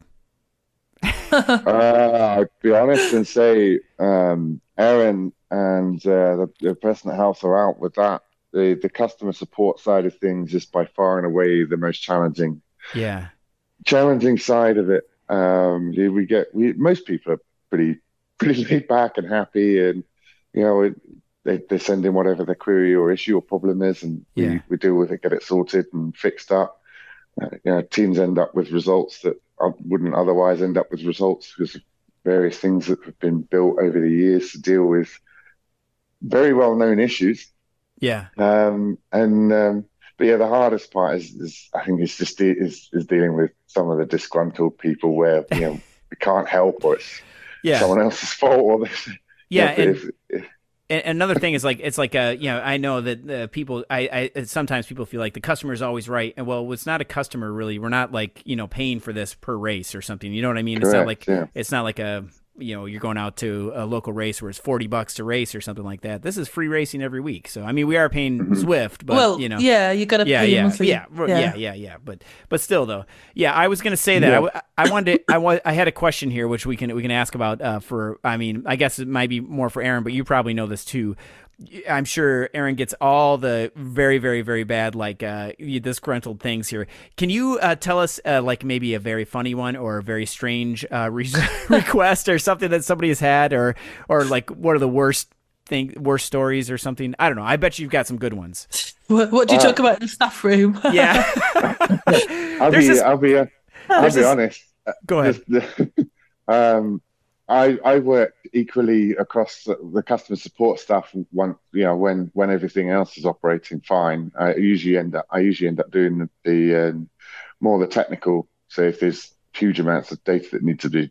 Uh, I'll be honest and say um, Aaron and uh, the, the person that helps her out with that. The, the customer support side of things is by far and away the most challenging. Yeah, Challenging side of it. Um, yeah, we get we most people are pretty pretty laid back and happy, and you know it, they they send in whatever their query or issue or problem is, and we, Yeah. we deal with it, get it sorted and fixed up. Uh, you know, teams end up with results that uh, wouldn't otherwise end up with results because of various things that have been built over the years to deal with very well known issues. yeah, Um, and um, but yeah, the hardest part is, is I think is just de- is is dealing with some of the disgruntled people where you know we can't help or it's yeah, someone else's fault or they, yeah. but And if, if, And another thing is like it's like a you know I know that uh, people I, I sometimes people feel like the customer is always right, and well it's not a customer really. We're not like you know paying for this per race or something. You know what I mean? It's not like correct, yeah. it's not like a you know you're going out to a local race where it's forty bucks to race or something like that. This is free racing every week. So I mean we are paying Mhm. Zwift, but well, you know yeah, you got to yeah, pay yeah, monthly. yeah, r- yeah, yeah, yeah. But but still, though, yeah, I was gonna say that. I, Yeah. w- I wanted, to, I wa- I had a question here, which we can we can ask about. Uh, for I mean, I guess it might be more for Aaron, but you probably know this too. I'm sure Aaron gets all the very, very, very bad, like uh, disgruntled things here. Can you uh, tell us, uh, like maybe a very funny one or a very strange uh, re- request or something that somebody has had, or or like what are the worst thing, worst stories or something? I don't know. I bet you've got some good ones. What, what do you Uh, talk about in the staff room? Yeah. I'll There's be this- I'll be uh, I'll there's be this- honest. Go ahead. The- the- um, I I work equally across the, the customer support stuff. One, you know, when when everything else is operating fine, I usually end up I usually end up doing the, the um, more the technical. So if there's huge amounts of data that need to be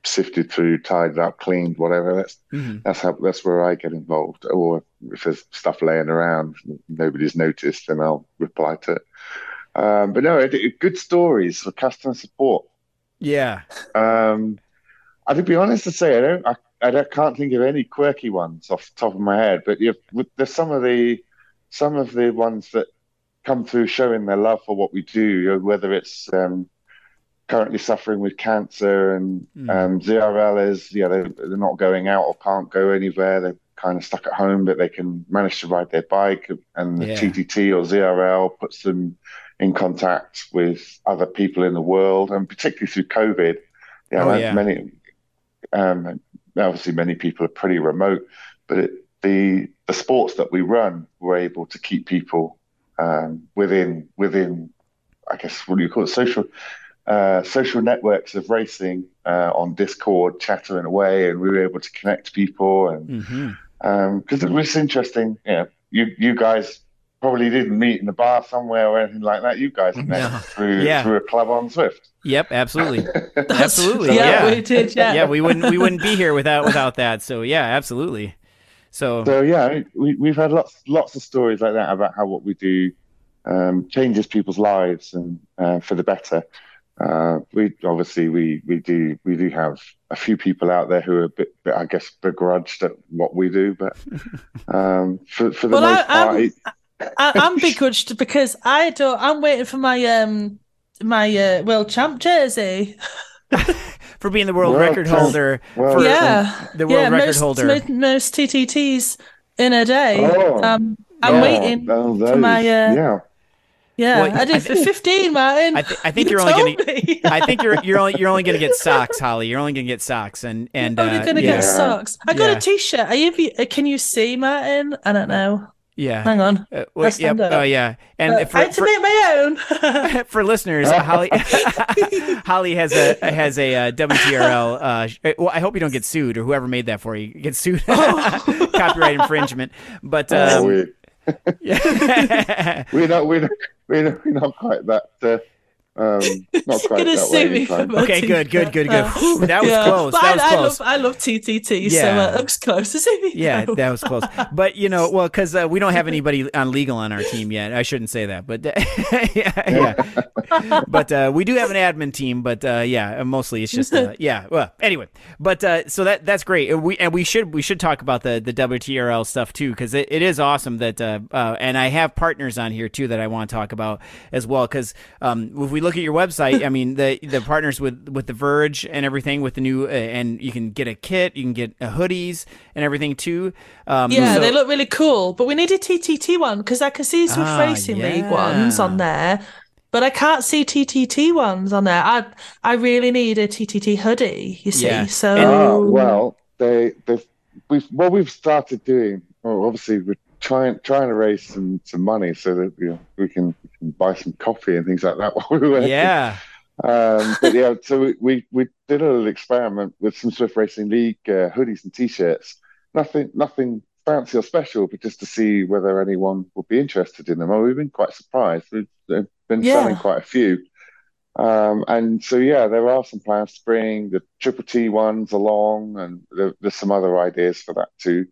sifted through, tidied up, cleaned, whatever. That's Mm-hmm. that's how that's where I get involved. Or if there's stuff laying around, nobody's noticed, then I'll reply to it. Um, but no, it, it, good stories for customer support. Yeah. Um, I to be honest to say, I don't, I, I don't, can't think of any quirky ones off the top of my head. But you've, with, there's some of the some of the ones that come through showing their love for what we do. You know, whether it's um, currently suffering with cancer, and Mm. um, Z R L is, yeah, they're, they're not going out or can't go anywhere. They're kind of stuck at home, but they can manage to ride their bike, and the Yeah. T T T or Z R L puts them in contact with other people in the world, and particularly through COVID. Yeah, Oh, yeah. many, um, obviously many people are pretty remote, but it, the the sports that we run were able to keep people um, within within, I guess, what do you call it, social uh, social networks of racing uh, on Discord, chattering away, and we were able to connect people, and Mm-hmm. because it was interesting. Yeah, you you guys probably didn't meet in a bar somewhere or anything like that. You guys met No. through Yeah. through a club on Zwift. Yep, absolutely. Absolutely. Yeah, Yeah. we did. Yeah. Yeah, we wouldn't we wouldn't be here without without that. So yeah, absolutely. So, So yeah, we we've had lots lots of stories like that about how what we do um, changes people's lives, and uh, for the better. Uh, we obviously we we do we do have a few people out there who are a bit, bit I guess, begrudged at what we do, but um, for for the Well, most I- I'm- part, it, I, I'm begrudged because I don't. I'm waiting for my um my uh, world champ jersey. for being the world World record champ. holder, well, for Yeah, the world yeah, record most, holder. most, most T T Ts in a day. Oh. Um, I'm yeah, waiting oh, for those, my. Uh, yeah. yeah, Well, I did I for fifteen, Martin. I, th- I think You you're only told gonna. me. I think you're you're only you're only gonna get socks, Holly. You're only gonna get socks, and and I'm only uh, gonna yeah, get socks. I got Yeah. a T-shirt. Are you? Can you see, Martin? I don't know. yeah. Hang on. Uh, I wait, yep. stand up. Oh yeah, and Uh, for, I had to for, make my own. for listeners, Holly Holly has a has a uh, W T R L. Uh, sh- well, I hope you don't get sued, or whoever made that for you gets sued, Oh. copyright infringement. But Oh, um, we yeah. we're not we're not we're not, we're not quite that. Uh, um, not She's quite gonna that sue way. me in for time. my Okay, good, good, good, good. T-shirt. Whew, that was Yeah. close. But That was I, close. I love I love T T T, so Yeah. uh, looks close. Is it? Yeah, that was close. But you know, well, because uh, we don't have anybody on legal on our team yet. I shouldn't say that, but yeah, yeah. But uh, we do have an admin team. But uh, yeah, mostly it's just uh, yeah. Well, anyway, but uh, so that that's great. And we and we should we should talk about the the W T R L stuff too, because it, it is awesome that uh, uh, and I have partners on here too that I want to talk about as well. Because um, if we look at your website, I mean the the partners with with the Verge and everything with the new uh, and you can get a kit, you can get uh, hoodies and everything too. Um, Yeah, so- they look really cool. But we need a T T T one because I can see some Ah, Racing League yeah. ones on there, but I can't see T T T ones on there. I I really need a T T T hoodie. You see, Yeah. so Ah, well, they they've we've what we've started doing. Well, obviously we're trying trying to raise some some money so that you know, we can, we can buy some coffee and things like that while we were yeah. Um, but yeah, so we, we we did a little experiment with some Swift Racing League uh, hoodies and T-shirts. Nothing nothing fancy or special, but just to see whether anyone would be interested in them. Well, we've been quite surprised. We've, they've been Yeah. selling quite a few. Um, and so yeah, there are some plans to bring the Triple T ones along, and there, there's some other ideas for that too.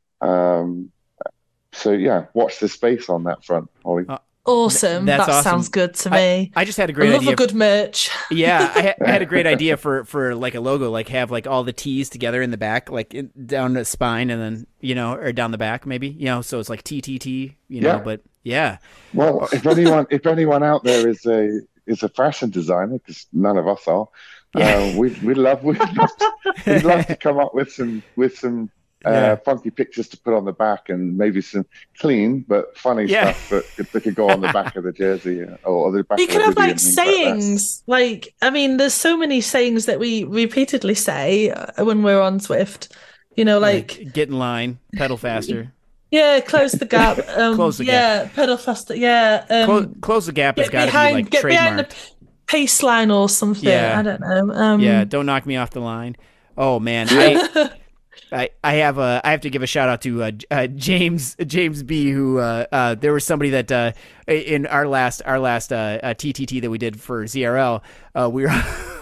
Um, so yeah, watch the space on that front, Ollie. Uh, awesome. That's that awesome. sounds good to me. I just had a I, great love idea. a good merch. Yeah, I, ha- I had a great idea for, for like a logo, like have like all the T's together in the back, like in, down the spine, and then you know, or down the back, maybe you know, so it's like T T T, you know. Yeah. But yeah, Well, if anyone if anyone out there is a is a fashion designer, because none of us are, Yeah. uh, we'd we'd love we'd love, to, we'd love to come up with some with some uh, Yeah. funky pictures to put on the back, and maybe some clean but funny Yeah. stuff that could, that could go on the back of the jersey uh, or the back You of can the have hoodie like and things like that. sayings. Like, I mean, there's so many sayings that we repeatedly say uh, when we're on Swift. You know, like, get in line, pedal faster, yeah, close the gap. Um, Close the yeah, pedal faster. Yeah. Um, close, close the gap has get got to be behind, like get behind the trademarked. pace line or something. Yeah. I don't know. Um, Yeah, don't knock me off the line. Oh man, I, I, I have a, I have to give a shout out to uh, uh, James James B, who uh, uh, there was somebody that uh, in our last our last uh, uh, T T T that we did for Z R L, uh, we were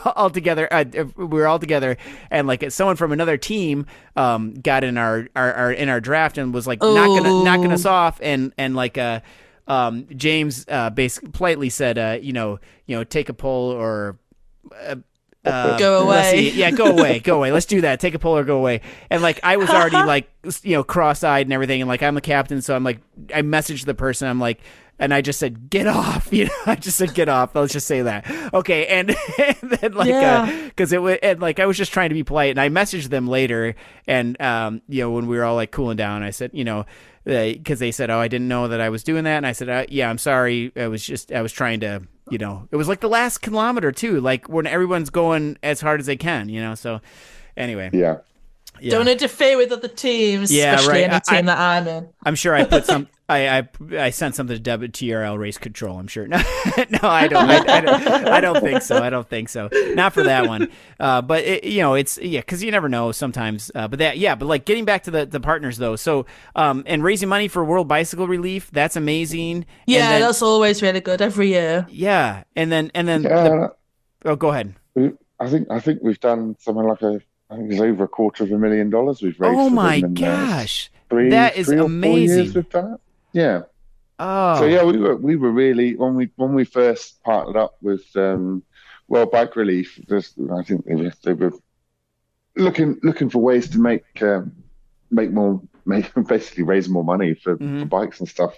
all together. Uh, we were all together, and like someone from another team um, got in our, our, our in our draft and was like knocking Ooh. knocking us off, and and like uh, um, James uh, basically politely said, uh, you know, you know, take a poll or. Uh, Uh, Go let's away. see. Yeah, go away, go away. Let's do that. Take a poll or go away. And like, I was already like, you know, cross-eyed and everything. And like, I'm the captain, so I'm like, I messaged the person. I'm like, and I just said, get off. You know, I just said, get off. Let's just say that. Okay. And, and then like, Yeah. because it was, and like, I was just trying to be polite. And I messaged them later. And um, you know, when we were all like cooling down, I said, you know, because they said, oh, I didn't know that I was doing that. And I said, uh, yeah, I'm sorry. I was just, I was trying to. You know, it was like the last kilometer too, like when everyone's going as hard as they can, you know. So, anyway, Yeah. yeah. Don't interfere with other teams, Yeah, especially right. any I- team that I'm in. I'm sure I put some. I, I I sent something to W T R L Race Control. I'm sure. No, no, I don't. I, I don't. I don't think so. I don't think so. Not for that one. Uh, but it, you know, it's yeah, because you never know sometimes. Uh, but that yeah, but like getting back to the, the partners though. So um, and raising money for World Bicycle Relief. That's amazing. Yeah, And then- that's always really good every year. yeah, and then and then. Yeah, the, oh, go ahead. we- I think I think we've done something like a I think it's over a quarter of a million dollars we've raised. Oh for my them in, uh, gosh, three, that is three or amazing. Four years we've done it. Yeah. Oh, So yeah, we were we were really when we when we first partnered up with um, World Bike Relief. There's, I think they were, they were looking looking for ways to make um, make more make basically raise more money for, Mhm. for bikes and stuff.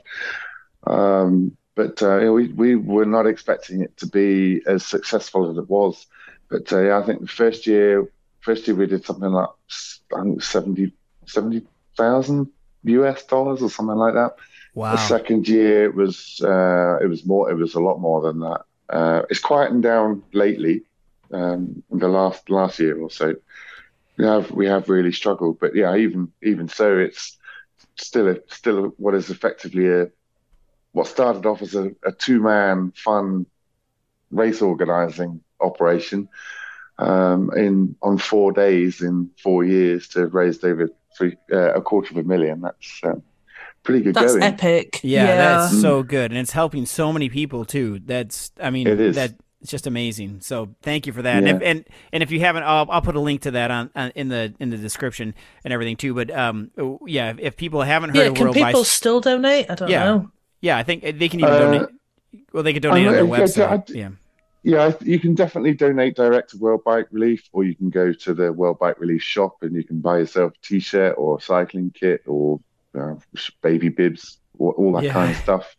Um, but uh, yeah, we we were not expecting it to be as successful as it was. But uh, yeah, I think the first year first year we did something like I think seventy seventy thousand U S dollars or something like that. wow. The second year it was uh, it was more it was a lot more than that. Uh, it's quietened down lately. Um, in the last last year or so, we have we have really struggled. But yeah, even even so, it's still a, still a, what is effectively a what started off as a, a two man fun race organising operation um, in on four days in four years to have raised over three uh, a quarter of a million. That's um, pretty good That's going. epic. Yeah, Yeah. that's so good, and it's helping so many people too. That's, I mean, It is. that it's just amazing. So thank you for that. Yeah. And, if, and and if you haven't, I'll I'll put a link to that on, on in the in the description and everything too. But um, yeah, if, if people haven't heard Yeah, of can World people Bicycle, still donate? I don't Yeah. know. yeah, I think they can even Uh, donate. Well, they could donate on their I- I- website. I- yeah. Yeah, you can definitely donate direct to World Bike Relief, or you can go to the World Bike Relief shop and you can buy yourself a T-shirt or a cycling kit or uh, baby bibs, or all that Yeah. kind of stuff.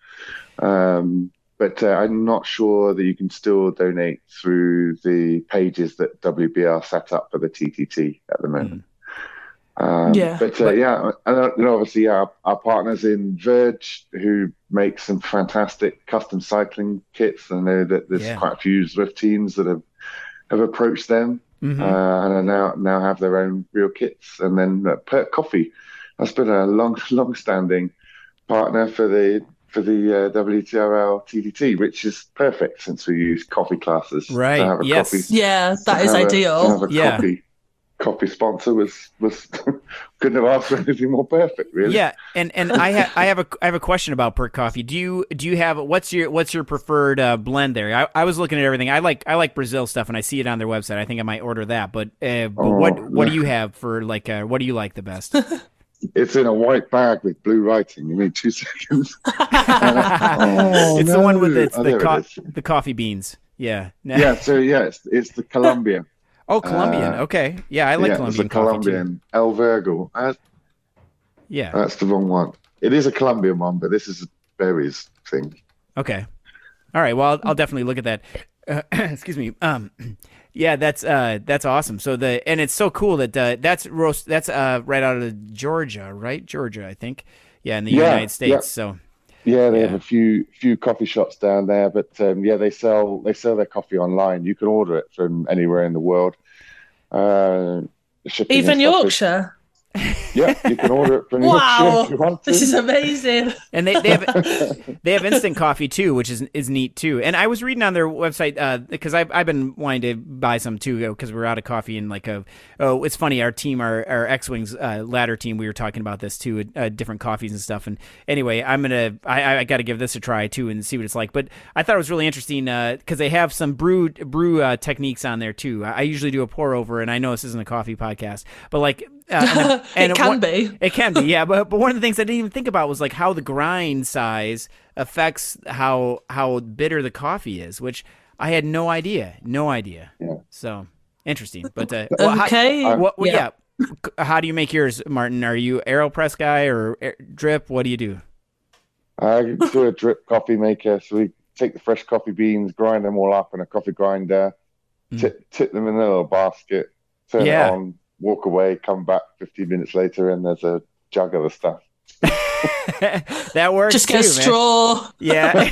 Um, but uh, I'm not sure that you can still donate through the pages that W B R set up for the T T T at the moment. Um, Yeah. but, uh, yeah, and uh, you know, obviously our, our partners in Verge, who make some fantastic custom cycling kits. I know that there's Yeah. quite a few Zwift teams that have have approached them Mhm. uh, and are now now have their own real kits. And then uh, Perk Coffee, that's been a long long standing partner for the for the uh, W T R L T T T, which is perfect since we use coffee classes. Right, To have a yes. coffee, Yeah, to that is have a- ideal. to have a Yeah. coffee coffee sponsor was was couldn't have asked for anything more perfect, really. Yeah, and and I have I have a I have a question about Perk Coffee. Do you do you have what's your what's your preferred uh, blend there? I, I was looking at everything. I like I like Brazil stuff, and I see it on their website. I think I might order that. But uh, but Oh, what what do yeah. you have for like uh, what do you like the best? It's in a white bag with blue writing. You need two seconds. Oh, it's the one with no. it's Oh, the there it co- is. the coffee beans. Yeah. Yeah, so yeah, it's, it's the Colombian. Oh, Colombian. Uh, okay. Yeah, I like yeah, Colombian it's the coffee too. Colombian El Virgo. Uh, Yeah. that's the wrong one. It is a Colombian one, but this is a berries thing. Okay. All right. Well, I'll, I'll definitely look at that. Uh, excuse me. Um, yeah, that's uh, that's awesome. So the and it's so cool that uh, that's roast. That's uh, right out of Georgia, right? Georgia, I think. Yeah, in the Yeah, United States. yeah. So Yeah, they Yeah. have a few few coffee shops down there, but um, yeah, they sell they sell their coffee online. You can order it from anywhere in the world. Uh, shipping and Even stuff is- Yorkshire. Yeah, you can order it from Yorkshire Wow, if you want to. this is amazing. And they, they have they have instant coffee too, which is is neat too. And I was reading on their website because uh, I've I've been wanting to buy some too because we're out of coffee and like a oh it's funny our team our our X Wings uh, ladder team we were talking about this too uh, different coffees and stuff. And anyway, I'm gonna I I got to give this a try too and see what it's like. But I thought it was really interesting because uh, they have some brew brew uh, techniques on there too. I usually do a pour over, and I know this isn't a coffee podcast, but like. Uh, and, and it can one, be. It can be, yeah. But but one of the things I didn't even think about was like how the grind size affects how how bitter the coffee is, which I had no idea, no idea. Yeah. So interesting. But uh, well, okay, how, what, what, yeah. yeah. How do you make yours, Martin? Are you AeroPress guy or air, drip? What do you do? I do a drip coffee maker, so we take the fresh coffee beans, grind them all up in a coffee grinder, Mm. tip, tip them in a little basket, turn Yeah. it on, walk away, come back fifteen minutes later, and there's a jug of the stuff. That works. Just get too, a man. straw. Yeah.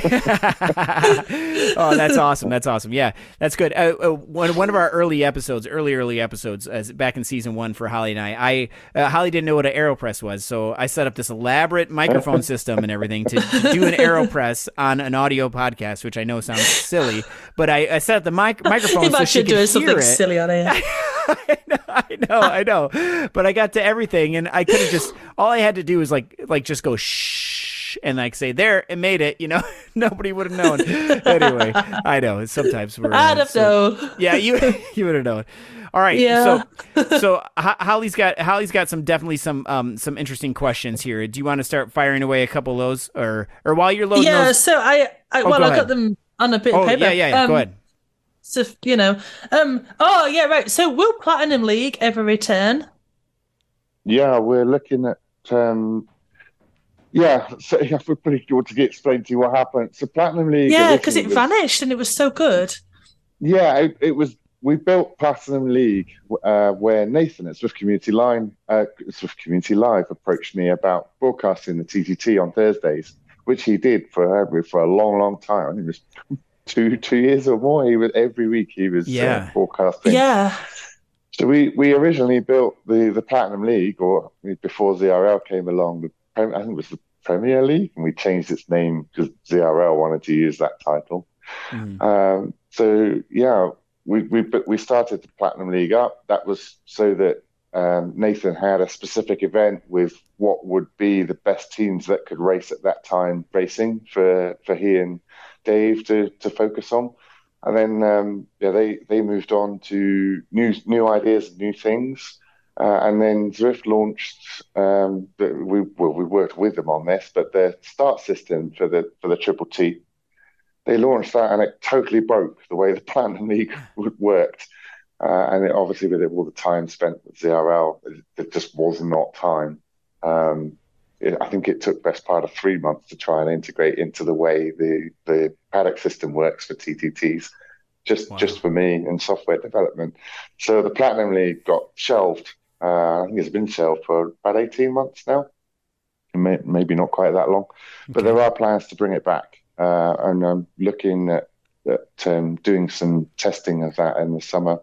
Oh, that's awesome. That's awesome. Yeah, that's good. Uh, uh, one one of our early episodes, early early episodes, uh, back in season one for Holly and I. I uh, Holly didn't know what an AeroPress was, so I set up this elaborate microphone system and everything to, to do an AeroPress on an audio podcast, which I know sounds silly, but I, I set up the mic- microphone so she Imagine could doing hear something it. silly on here. I know, I know, I know. But I got to everything, and I could have just all I had to do was like, like just go shh, and like say there, it made it. You know, nobody would have known. Anyway, I know sometimes we're. I'd uh, have so- known. Yeah, you you would have known. All right, Yeah. so so Ho- Holly's got Holly's got some definitely some um some interesting questions here. Do you want to start firing away a couple of those, or or while you're loading Yeah, those? so I, I Oh, well, go I ahead. got them on a bit Oh of paper. yeah, yeah, yeah. Um, Go ahead. So, you know, um, oh yeah, right. So, will Platinum League ever return? Yeah, we're looking at. Um, yeah, so yeah, we're pretty good to get explain to you what happened. So Platinum League. Yeah, because originally it was- vanished and it was so good. Yeah, it, it was. We built Platinum League uh, where Nathan at Swift Community Line, uh, Swift Community Live approached me about broadcasting the T T T on Thursdays, which he did for every for a long, long time. I think it was two two years or more. He was every week he was Yeah. uh, broadcasting. Yeah, So we, we originally built the, the Platinum League, or before Z R L came along, the Prem- I think it was the Premier League, and we changed its name because Z R L wanted to use that title. Mhm. Um, so yeah, we we but we started the Platinum League up. That was so that um, Nathan had a specific event with what would be the best teams that could race at that time racing for for he and Dave to to focus on. And then um, yeah, they they moved on to new new ideas and new things. Uh, and then Zwift launched. Um, the, we well, we worked with them on this, but the start system for the for the Triple T, they launched that, and it totally broke the way the Platinum League worked. Uh, and it, obviously, with it, all the time spent with Z R L, it, it just was not time. Um, it, I think it took best part of three months to try and integrate into the way the the paddock system works for T T Ts. Just Wow. just for me in software development. So the Platinum League got shelved. Uh, I think it's been shelved for about eighteen months now. May, maybe not quite that long, but Okay. there are plans to bring it back. Uh, and I'm looking at, at um, doing some testing of that in the summer.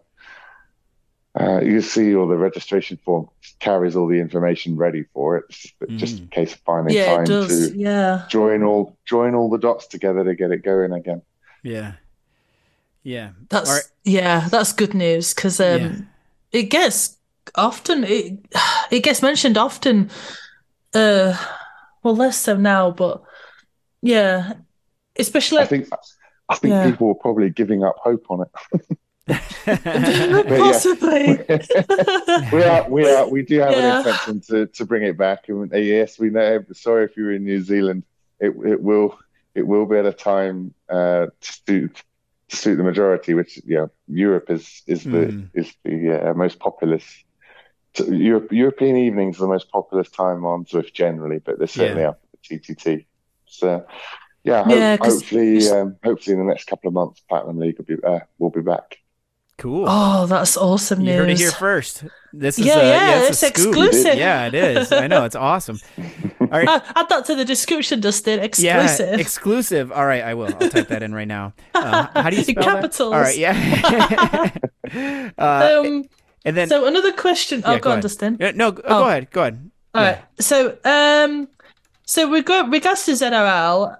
Uh, you see all the registration form carries all the information ready for it. It's just, just in case of finding yeah, time it does. to Yeah, join all join all the dots together to get it going again. Yeah. Yeah. that's All right. yeah, that's good news because um, Yeah. it gets often it it gets mentioned often. Uh, well, less so now, but yeah, especially I think I think Yeah. people were probably giving up hope on it. yeah. possibly. we are, we are, we do have Yeah. an intention to, to bring it back. And uh, yes, we know. Sorry if you're in New Zealand, it it will it will be at a time uh, to suit to suit the majority, which yeah, Europe is is the Mm. is the uh, most populous. So Europe, European evenings are the most populous time on Zwift generally, but they're certainly Yeah. up for the T T T. So yeah, Yeah, hope, 'cause- hopefully, um, hopefully in the next couple of months, Platinum League will be uh, will be back. Cool. Oh, that's awesome You news. heard it here first. This is Yeah, uh, yeah, it's a it's scoop. exclusive. Yeah, it is. I know, it's awesome. All right. Uh, add that to the description, Dustin. Yeah, Exclusive. exclusive. All right, I will. I'll type that in right now. Uh, how do you In spell capitals. that? All right, yeah. uh, um, And then So another question. Oh, yeah, go on, ahead. Dustin. Uh, No, go Oh. go ahead. Go ahead. All Yeah. right. So, um, so we go regards to Z R L.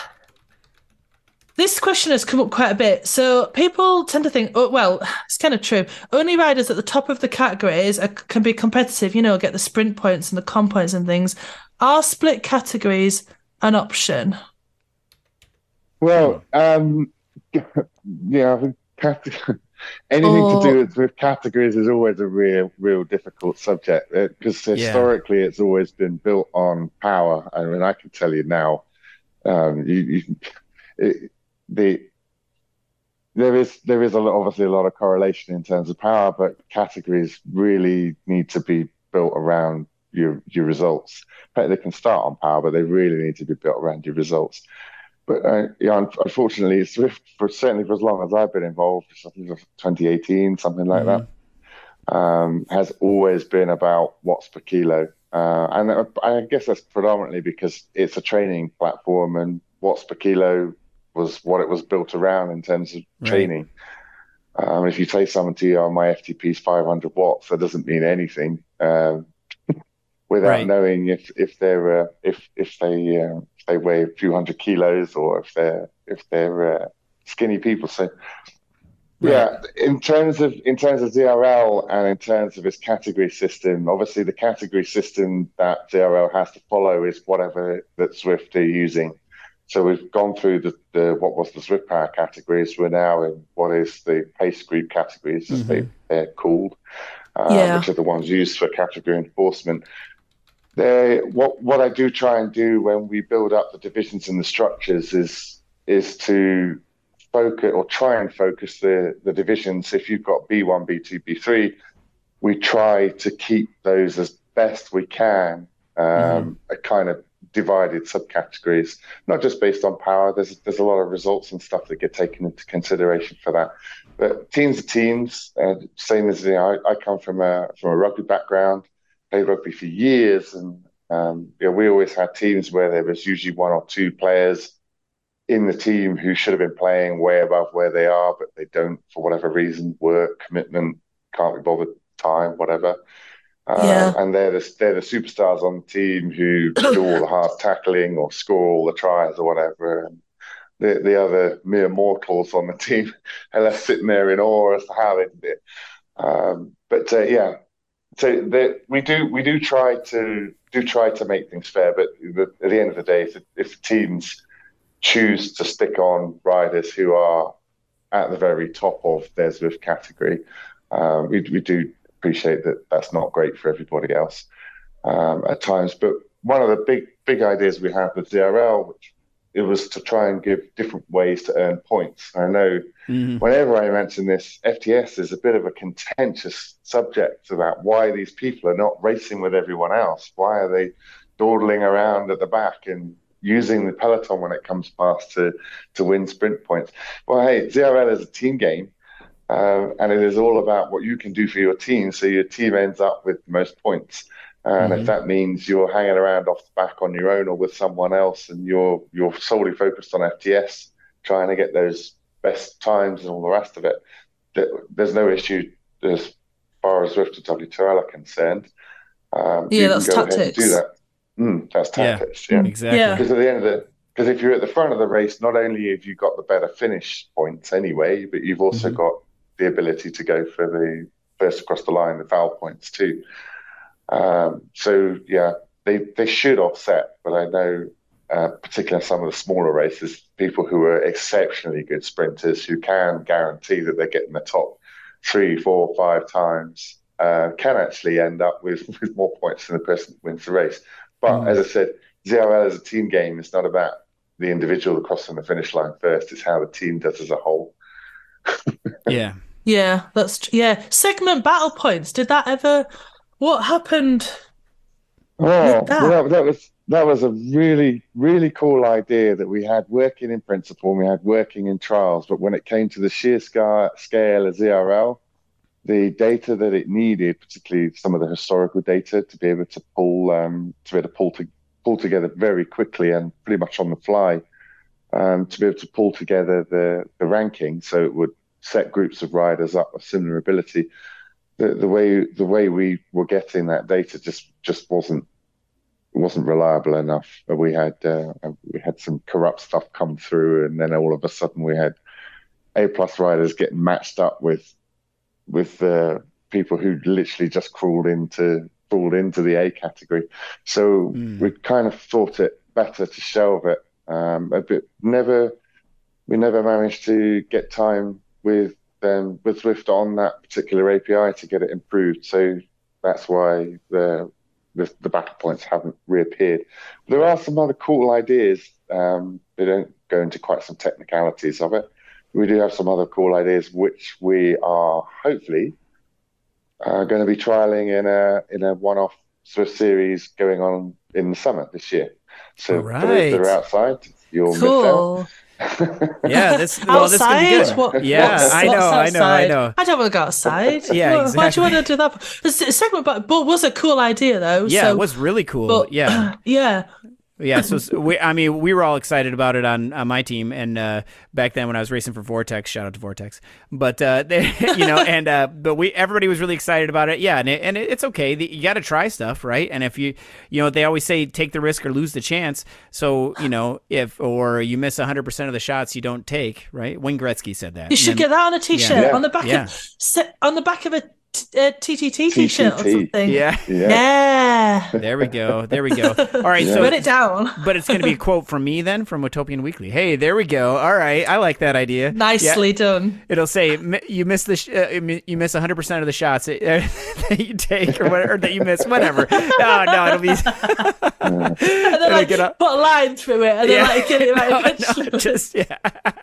This question has come up quite a bit. So people tend to think, oh, well, it's kind of true. Only riders at the top of the categories are, can be competitive, you know, get the sprint points and the comp points and things. Are split categories an option? Well, um, yeah, I think cate- anything Or- to do with, with categories is always a real, real difficult subject because historically it's always been built on power. I mean, I can tell you now, um, you, you it, the there is there is a lot, obviously a lot of correlation in terms of power, but categories really need to be built around your your results. In fact, they can start on power, but they really need to be built around your results. But uh, yeah, unfortunately, Swift for certainly for as long as I've been involved, I think it was twenty eighteen, something like Mhm. that, um, has always been about watts per kilo. Uh, and I, I guess that's predominantly because it's a training platform, and watts per kilo was what it was built around in terms of Right. training. Um, if you say something to you, oh, my F T P is five hundred watts, that doesn't mean anything. Um, without Right. knowing if if they're uh, if if they uh, if they weigh a few hundred kilos or if they're if they're uh, skinny people. So Right. yeah, in terms of in terms of Z R L and in terms of its category system, obviously the category system that Z R L has to follow is whatever that Swift are using. So we've gone through the, the what was the Swift Power categories. We're now in what is the pace group categories, as they, they're called, uh, Yeah. which are the ones used for category enforcement. They, what what I do try and do when we build up the divisions and the structures is is to focus or try and focus the the divisions. If you've got B one, B two, B three, we try to keep those as best we can, um, a kind of divided subcategories, not just based on power. There's there's a lot of results and stuff that get taken into consideration for that. But teams are teams. Uh, same as you know, I, I come from a from a rugby background, played rugby for years, and um, you know, we always had teams where there was usually one or two players in the team who should have been playing way above where they are, but they don't for whatever reason, work, commitment, can't be bothered, time, whatever. Uh, Yeah. and they're the, they're the superstars on the team who do all the hard tackling or score all the tries or whatever. And the, the other mere mortals on the team are left sitting there in awe as to how they did it. Um, but uh, yeah, so the, we do we do try to do try to make things fair. But the, at the end of the day, if, if teams choose to stick on riders who are at the very top of their Zwift category, um, we we do appreciate that that's not great for everybody else um, at times. But one of the big big ideas we had with Z R L, which it was to try and give different ways to earn points. I know Mhm. whenever I mention this, F T S is a bit of a contentious subject about why these people are not racing with everyone else. Why are they dawdling around at the back and using the peloton when it comes past to to win sprint points? Well, hey, Z R L is a team game. Uh, and it is all about what you can do for your team, so your team ends up with the most points. And Mhm. if that means you're hanging around off the back on your own or with someone else, and you're you're solely focused on F T S, trying to get those best times and all the rest of it, th- there's no issue as far as Zwift and W two L are concerned. Um, Yeah, you that's can go ahead and do tactics. that. Mm, that's Yeah. tactics, yeah. Exactly. Yeah. Because at the end of the, because if you're at the front of the race, not only have you got the better finish points anyway, but you've also Mhm. got the ability to go for the first across the line, the foul points too. Um, so yeah, they they should offset, but I know, uh, particularly some of the smaller races, people who are exceptionally good sprinters who can guarantee that they're getting the top three, four, five times, uh, can actually end up with, with more points than the person that wins the race. But Mm. as I said, Z R L is a team game. It's not about the individual crossing the finish line first. It's how the team does as a whole. Yeah. Yeah, that's tr- yeah. Segment battle points. Did that ever? What happened Oh, with that? well, that, that was that was a really, really cool idea that we had working in principle and we had working in trials. But when it came to the sheer sca- scale of Z R L, the data that it needed, particularly some of the historical data, to be able to pull um, to be able to pull to pull together very quickly and pretty much on the fly, um, to be able to pull together the the ranking, so it would set groups of riders up of similar ability. the, the way the way we were getting that data just just wasn't wasn't reliable enough. We had uh, we had some corrupt stuff come through, and then all of a sudden we had A plus riders getting matched up with with uh, people who literally just crawled into crawled into the A category. So Mm. we kind of thought it better to shelve it. Um, a bit never we never managed to get time with um, with Zwift on that particular A P I to get it improved. So that's why the the, the battle points haven't reappeared. There are some other cool ideas. Um, they don't go into quite some technicalities of it. We do have some other cool ideas, which we are hopefully uh, going to be trialing in a in a one-off Swift series going on in the summer this year. So All for those that are right. outside, you'll Cool. miss out. Yeah, this well, this is gonna be Outside? good. What, Yeah, what's, I know, what's I know, I outside? know. I don't want to go outside. Yeah, Why- Why do exactly. you want to do that? The s- segment, but, but was a cool idea though. Yeah, so, it was really cool. But, yeah. yeah. Yeah, so s- we, I mean, we were all excited about it on, on my team, and uh, back then when I was racing for Vortex, shout out to Vortex, but uh, they, you know, and uh, but we everybody was really excited about it. Yeah, and it, and it, it's okay. The, you got to try stuff, right? And if you, you know, they always say take the risk or lose the chance. So you know, if or you miss one hundred percent of the shots you don't take, right? Wayne Gretzky said that. You should And get that on a t-shirt Yeah. on the back Yeah. of se- on the back of a t- a T T T t-shirt or T T T. something. then- yeah, Yeah. Yeah. there we go, there we go. All right, Yeah. so Write it down. but it's going to be a quote from me then from Utopian Weekly. Hey, there we go. All right, I like that idea. Nicely Yeah. done. It'll say "Mi- you miss the sh- uh, mi- you miss one hundred percent of the shots uh, that you take or whatever or that you miss whatever. No, no, it'll be And then like get up- put a line through it and then Yeah. like get it right No, no, eventually. just yeah.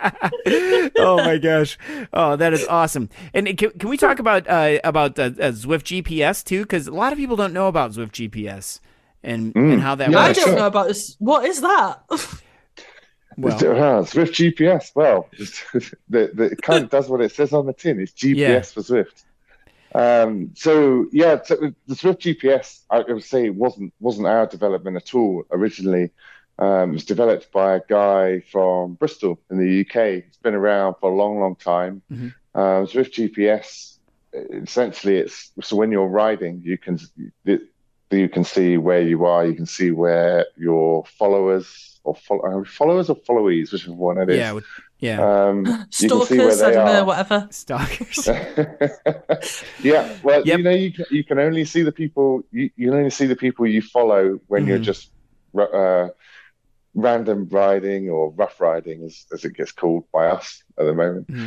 Oh my gosh. Oh, that is awesome. And can, can we talk about uh, about uh, uh, Zwift G P S too? Because a lot of people don't know about Zwift G P S and and how that Yeah, I works. don't sure. know about this. What is that? Well, Uh, Zwift G P S. Well, the, the, it kind of does what it says on the tin. It's G P S for Zwift. Um, so yeah, so the Zwift G P S, I would say, wasn't wasn't our development at all originally. Um, it was developed by a guy from Bristol in the U K. It's been around for a long, long time. Mhm. Um, Zwift G P S, essentially, it's so when you're riding, you can it, you can see where you are. You can see where your followers or follow, followers or followees, whichever one it is. yeah, with- yeah. Um, you can see where Stalkers, I they don't know, are. whatever. Stalkers. Yeah, well, Yep. you know, you can, you can only see the people you, you can only see the people you follow when you're Mhm. just uh, random riding or rough riding, as as it gets called by us at the moment. Mhm.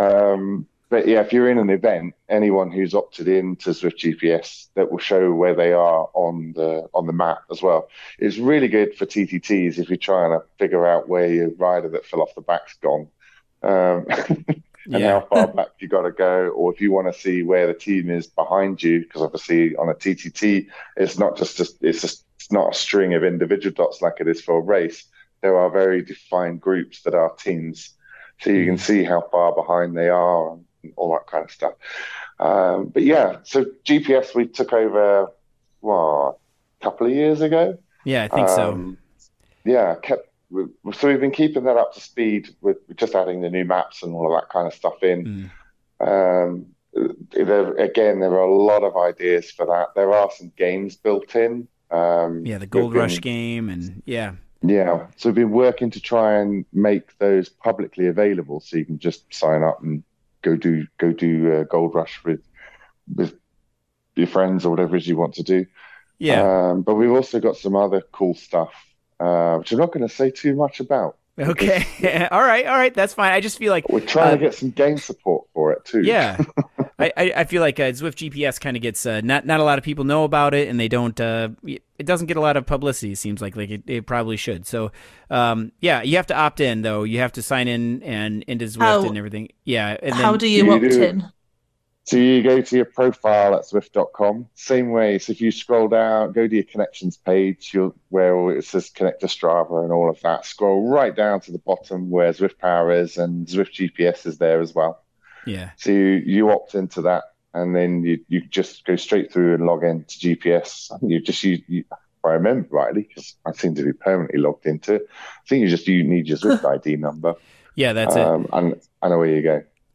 Um, but yeah, if you're in an event, anyone who's opted in to Zwift G P S, that will show where they are on the on the map as well. It's really good for T T Ts if you're trying to figure out where your rider that fell off the back's gone. Um, and Yeah. how far back you got to go, or if you want to see where the team is behind you, because obviously on a T T T, it's not just a, it's just it's not a string of individual dots like it is for a race. There are very defined groups that are teams, so you can see how far behind they are and all that kind of stuff. Um, but yeah, so G P S we took over what, a couple of years ago. Yeah, I think so. Um, Yeah, kept we- so we've been keeping that up to speed with with just adding the new maps and all of that kind of stuff in. Mm. Um, there, again, there are a lot of ideas for that. There are some games built in. Um, Yeah, the we've Gold been- Rush game, and yeah, Yeah, so we've been working to try and make those publicly available, so you can just sign up and go do go do uh, Gold Rush with with your friends or whatever it is you want to do. yeah. Um, but we've also got some other cool stuff, uh, which I'm not going to say too much about. Okay, all right, all right. That's fine. I just feel like We're trying Uh, to get some game support for it too. yeah, I, I I feel like uh, Zwift G P S kind of gets uh, not not a lot of people know about it, and they don't. Uh, it doesn't get a lot of publicity. It seems like like it, it probably should. So, um, yeah, you have to opt in though. You have to sign in and into Zwift How- and everything. Yeah, and How then, do you you opt do- in? So you go to your profile at Zwift dot com. Same way. So if you scroll down, go to your connections page, you'll where it says connect to Strava and all of that. Scroll right down to the bottom where Zwift Power is, and Zwift G P S is there as well. yeah, So you, you opt into that, and then you you just go straight through and log in to G P S. I think you just use, you, if I remember rightly, because I seem to be permanently logged into it. I think you just you need your Zwift I D number, yeah. That's it. um, and I know where you go.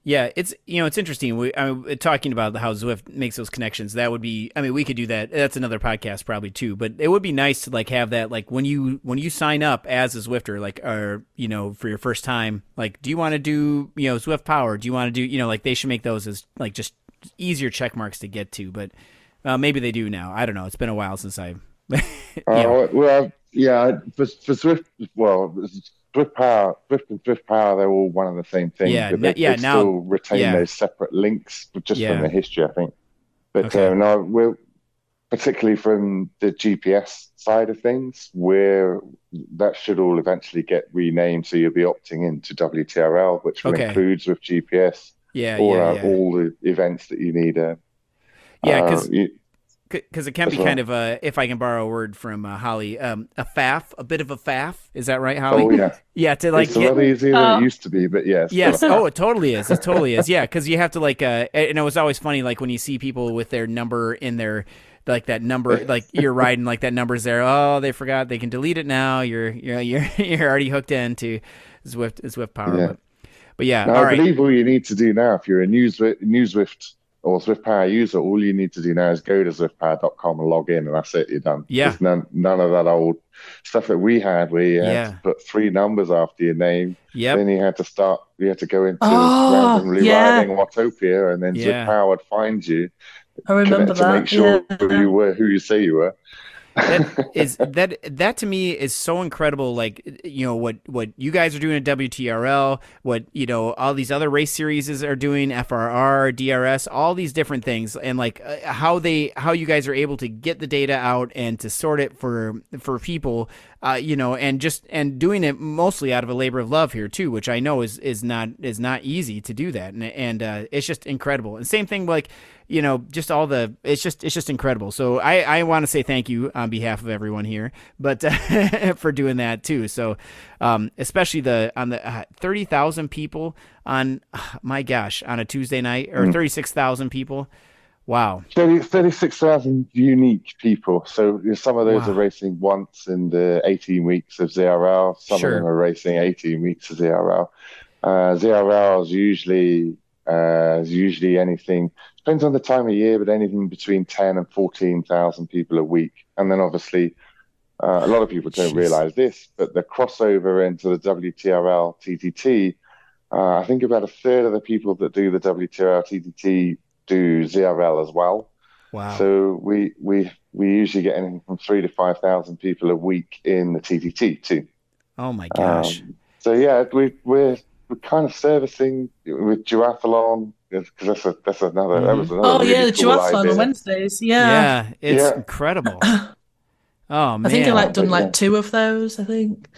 Yeah, it's you know it's interesting. We I mean, talking about how Zwift makes those connections. That would be. I mean, we could do that. That's another podcast probably too. But it would be nice to like have that like when you when you sign up as a Zwifter, like or you know for your first time, like do you want to do you know Zwift Power? Do you want to do you know like they should make those as like just easier check marks to get to. But uh, maybe they do now. I don't know. It's been a while since I. Oh uh, well, yeah. For, for Zwift, well. Zwift Power, Zwift and Zwift Power, they're all one and the same thing. Yeah, but they, yeah. they now, still retain yeah. those separate links, just yeah. from the history, I think. But okay. uh, no, we're particularly from the G P S side of things, where that should all eventually get renamed. So you'll be opting into W T R L, which will okay. include with G P S. Yeah, or yeah, uh, yeah. all the events that you need. Uh, yeah, because. Uh, Because it can be well. kind of a, if I can borrow a word from uh, Holly, um, a faff, a bit of a faff. Is that right, Holly? Oh, yeah. Yeah, to like it's a get... lot easier than it used to be, but yes. Yes. Oh, it totally is. It totally is. Yeah, because you have to like, uh, and it was always funny, like when you see people with their number in their, like that number, like you're riding, like that number's there. Oh, they forgot. They can delete it now. You're, you're, you're, you're already hooked into Zwift, Zwift Power. Yeah. But, but yeah, now, all I right. believe all you need to do now, if you're a new Zwift, new Zwift or Zwift Power user, all you need to do now is go to zwift power dot com and log in, and that's it. You're done. Yeah. There's none, none of that old stuff that we had where you had Yeah. to put three numbers after your name. Yep. Then you had to start, you had to go into Oh, randomly yeah. riding Watopia, and then Yeah. Zwift Power would find you. I remember to that. make sure yeah. who you were, who you say you were. That is that that to me is so incredible. Like you know what what you guys are doing at W T R L, what you know all these other race series are doing, F R R, D R S, all these different things, and like uh, how they how you guys are able to get the data out and to sort it for for people, uh, you know, and just and doing it mostly out of a labor of love here too, which I know is is not is not easy to do that, and and uh, it's just incredible. And same thing like. You know, just all the, it's just, it's just incredible. So I, I want to say thank you on behalf of everyone here, but uh, for doing that too. So, um, especially the, on the uh, thirty thousand people on, uh, my gosh, on a Tuesday night or Mm. thirty-six thousand people. Wow. thirty, thirty-six thousand unique people. So you know, some of those Wow. are racing once in the eighteen weeks of Z R L. Some Sure. of them are racing eighteen weeks of Z R L. Uh, Z R L is usually, uh, is usually anything, depends on the time of year, but anything between ten and fourteen thousand people a week. And then obviously, uh, a lot of people don't Jeez. realize this, but the crossover into the W T R L T T T, uh, I think about a third of the people that do the W T R L T T T do Z R L as well. Wow. So we we we usually get anything from three to five thousand people a week in the T T T too. Oh my gosh. Um, so yeah, we we're we're kind of servicing with duathlon because that's a that's another Mhm. that was another Oh really yeah, the cool duathlon idea. on Wednesdays. Yeah. yeah. It's Yeah. incredible. Oh man. I think I like done Yeah. like two of those. I think.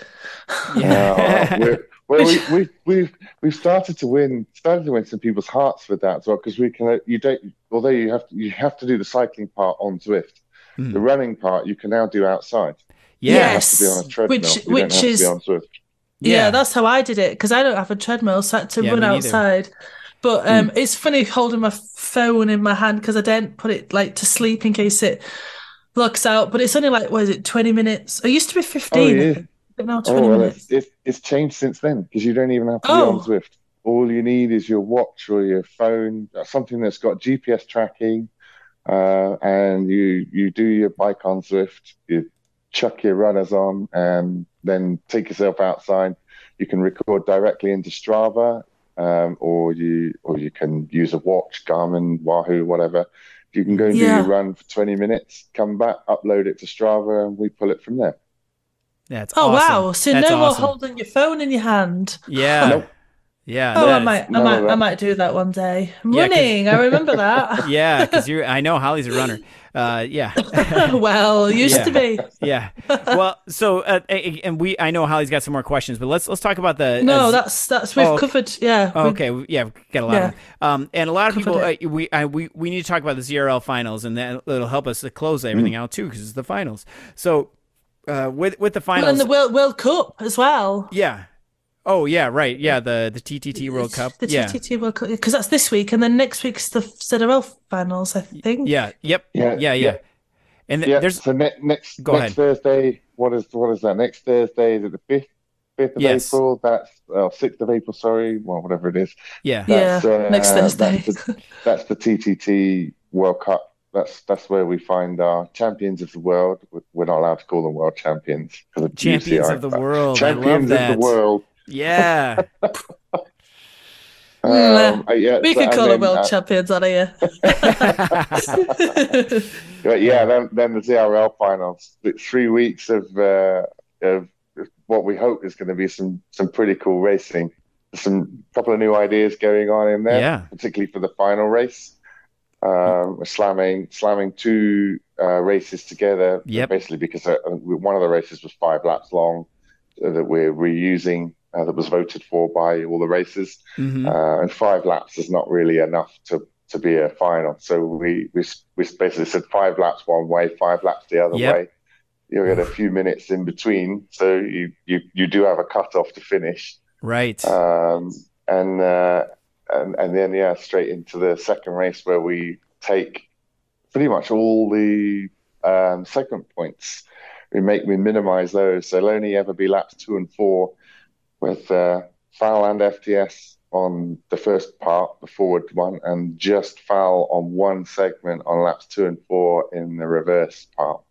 Yeah. Uh, we're, well, we we we've we've started to win started to win some people's hearts with that as well because we can you don't although you have to you have to do the cycling part on Zwift, Mhm. the running part you can now do outside. Yeah. You don't have to be on a Yes, treadmill. which- you don't which have to is- be on Zwift. Yeah, Yeah. that's how I did it because I don't have a treadmill, so I had to Yeah, run me neither. outside. But um, it's funny holding my phone in my hand because I didn't put it like to sleep in case it locks out. But it's only like what is it, twenty minutes? It used to be fifteen. Oh, I yeah. think. But now Oh, twenty well, minutes. it's, it's, it's changed since then because you don't even have to be Oh. on Zwift. All you need is your watch or your phone, uh, something that's got G P S tracking, uh, and you you do your bike on Zwift, you chuck your runners on, and then take yourself outside. You can record directly into Strava, um, or you or you can use a watch, Garmin, Wahoo, whatever. You can go and do Yeah. your run for twenty minutes, come back, upload it to Strava, and we pull it from there. That's Oh awesome. wow! So That's no more awesome. holding your phone in your hand. Yeah. Nope. Yeah. Oh, I that is- might, I none of might, I that. might do that one day. Yeah, 'cause- Running, I remember that. Yeah, because you're. I know Holly's a runner. Uh, yeah. Well, used Yeah. to be. Yeah. Well, so uh, a- and we, I know Holly's got some more questions, but let's let's talk about the. No, uh, that's that's we've Oh, okay. covered. Yeah. Oh, we- okay. we- Yeah, we've got a lot. Yeah. Of them. Um, and a lot of people, uh, Covered we, I, we we need to talk about the Z R L finals, and that it'll help us to close everything out too, because it's the finals. So, uh, with with the Well, finals, and the World World Cup as well. yeah. Oh yeah, right. Yeah, the the T T T World Cup. The yeah. T T T World Cup, because that's this week, and then next week's the Z R L finals, I think. Yeah. Yep. Yeah. Yeah, Yeah. yeah. And th- Yeah. there's So ne- next Go next ahead. Thursday, what is what is that? Next Thursday is it the fifth, fifth of Yes. April. That's uh, sixth of April. Sorry, well, whatever it is. Yeah. That's, Yeah, next uh, Thursday. That's the, that's the T T T World Cup. That's that's where we find our champions of the world. We're not allowed to call them world champions because of Champions U C I, of the but world. I love champions of that. the world. Yeah. Mm, Um, uh, yeah, we so- could and call them then, world uh, champions on here. But yeah, then then the Z R L finals. It's three weeks of uh, of what we hope is going to be some some pretty cool racing. Some couple of new ideas going on in there, Yeah. particularly for the final race. Um, we're slamming slamming two uh, races together, Yep. basically because uh, one of the races was five laps long uh, that we're reusing. Uh, that was voted for by all the racers, Mhm. uh, and five laps is not really enough to to be a final. So we we we basically said five laps one way, five laps the other Yep. way. You get a few minutes in between, so you you you do have a cutoff to finish. Right. Um, and, uh, and and then yeah, straight into the second race where we take pretty much all the um, segment points. We make we minimize those, so it'll only ever be laps two and four with uh, foul and F T S on the first part, the forward one, and just foul on one segment on laps two and four in the reverse part.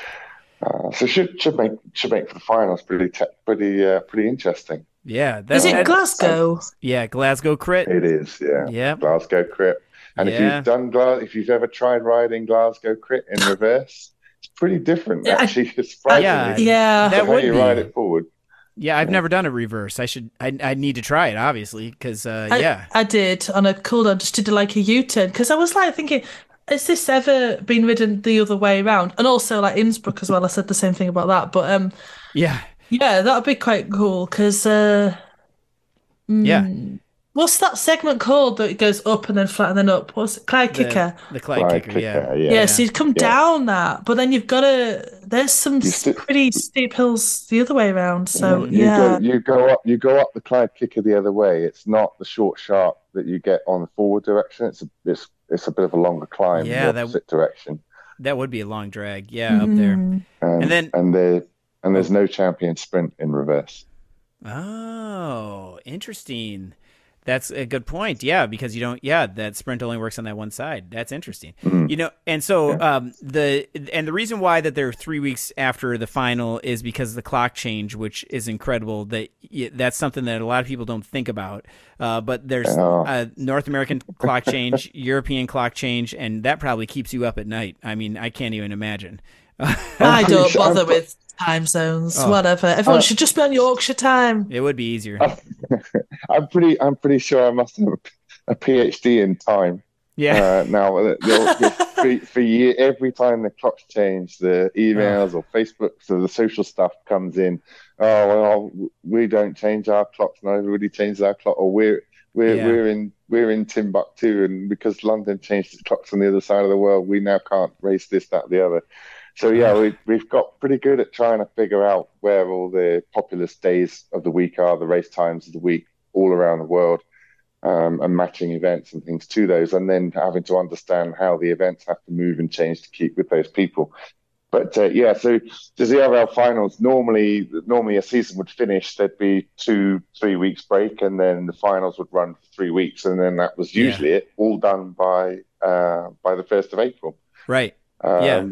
Uh, so should should make should make for the finals pretty te- pretty uh, pretty interesting. Yeah. That's Is it that- Glasgow? Yeah. Glasgow Crit. It is, yeah. Yep. Glasgow Crit. And if Yeah. you've done Gla- if you've ever tried riding Glasgow Crit in reverse, it's pretty different Yeah, I- actually. Surprisingly, Yeah. That how would you be. ride it forward. Yeah. I've never done a reverse. I should. I. I need to try it, obviously, because uh, I, yeah. I did on a cooldown, just did like a U-turn because I was like thinking, has this ever been ridden the other way around? And also like Innsbruck as well. I said the same thing about that, but um, Yeah. yeah, that would be quite cool because uh, Yeah. what's that segment called that it goes up and then flat and then up? What's it? Clyde The, Kicker. the Clyde Right, kicker. Yeah. kicker, yeah. Yeah, so you'd come Yeah. down that, but then you've got to. There's some You sti- pretty steep hills the other way around. So You yeah, go you go up you go up the Clyde Kicker the other way. It's not the short sharp that you get on the forward direction. It's a it's it's a bit of a longer climb Yeah, in the that- opposite direction. That would be a long drag. Yeah, up there. Mm. Um, And then- and there and there's no champion sprint in reverse. Oh, interesting. That's a good point. Yeah, because you don't. Yeah, that sprint only works on that one side. That's interesting. Mhm. You know, and so um, the and the reason why that they're three weeks after the final is because of the clock change, which is incredible. That y- that's something that a lot of people don't think about. Uh, but there's Oh. uh, North American clock change, European clock change, and that probably keeps you up at night. I mean, I can't even imagine. I pretty don't sure- bother I'm- with time zones. Oh. Whatever. Everyone Uh, should just be on Yorkshire time. It would be easier. I'm pretty I'm pretty sure I must have a, a PhD in time. Yeah. Uh, now, uh, they'll- they'll- for, for year, every time the clocks change, the emails or Facebook, so the social stuff comes in. Oh well, we don't change our clocks. No, everybody changes our clock, or we're we're Yeah. we're in we're in Timbuktu, and because London changed its clocks on the other side of the world, we now can't race this, that, the other. So yeah, we we've got pretty good at trying to figure out where all the populous days of the week are, the race times of the week, all around the world. Um, and matching events and things to those, and then having to understand how the events have to move and change to keep with those people. But uh, yeah, so the Z R L finals normally normally a season would finish. There'd be two three weeks break, and then the finals would run for three weeks, and then that was usually it. All done by uh, by the first of April. Right. Um, Yeah.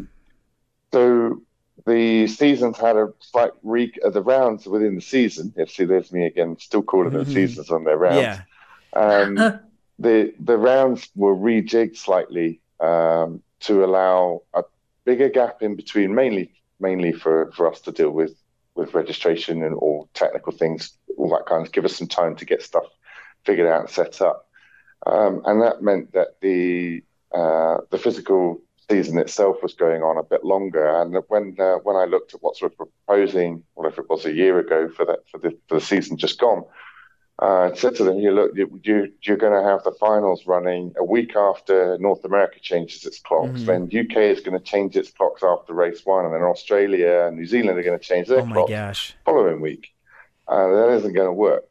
So the seasons had a slight re uh, the rounds within the season. Yeah, see, there's me again, still calling them Mhm. seasons on their rounds. Yeah. Um, the the rounds were rejigged slightly um, to allow a bigger gap in between, mainly mainly for, for us to deal with with registration and all technical things, all that kind of give us some time to get stuff figured out and set up. Um, and that meant that the uh, the physical season itself was going on a bit longer. And when uh, when I looked at what we're proposing, whatever it was a year ago for that for the for the season just gone. Uh, I said to them, "You look, you, you you're going to have the finals running a week after North America changes its clocks. Mhm. Then U K is going to change its clocks after race one, and then Australia and New Zealand are going to change their Oh my clocks gosh. following week. Uh, that isn't going to work